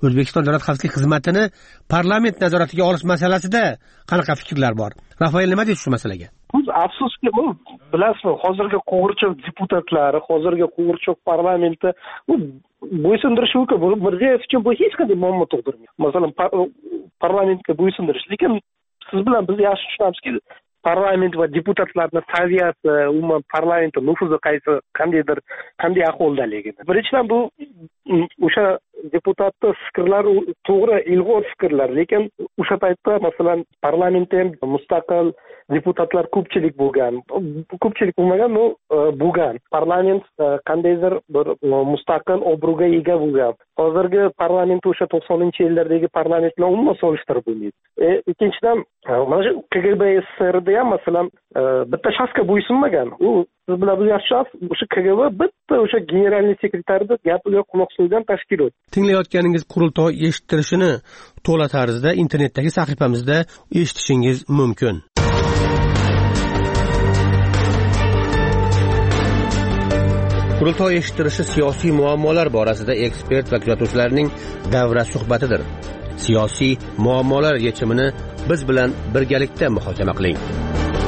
O'zbekiston Davlat xavfsizlik xizmatini parlament nazoratiga olish masalasida qanaqa fikrlar bor? Rafael, nima deysiz shu masalaga? Afsuski, bilasizmi, hozirgi qo'g'irchoq deputatlari, hozirgi qo'g'irchoq parlamenti bo'ysundirishi mumkin. Mirziyoyev uchun bu hech qanday muammo tug'dirmaydi. Masalan, parlamentga bo'ysundirish. Lekin siz bilan biz yaxshi tushunamizki, parlament va deputatlarning saviyasi, umuman parlamentning nufuzi qanday ahvoldaligini. Birinchidan bu o'sha deputatning fikrlari to'g'ri, ilg'or fikrlar, lekin o'sha paytda masalan parlamentda ham mustaqil deputatlar ko'pchilik bo'lgan. Ko'pchilik bo'lmagan, bo'lgan. Parlament qandaydir bir mustaqil obro'ga ega bo'lgan. Hozirgi parlament o'sha 90-yillardagi parlament bilan umuman solishtirib bo'lmaydi. Ikkinchidan, mana shu KGB SSRda ham masalan bitta shaxsga bo'ysunmagan. U siz bilan bu yaxshi o'sha KGB bitta o'sha generalniy sekretarning gapiga quloq solgan tashkilot. Tinglayotganingiz qurultoy eshittirishini to'la tarzda internetdagi sahifamizda eshitishingiz mumkin. Qurultoy eshittirishi siyosiy muammolar borasida ekspert va kuzatuvchilarning davra suhbatidir. Siyosiy muammolar yechimini biz bilan birgalikda muhokama qiling.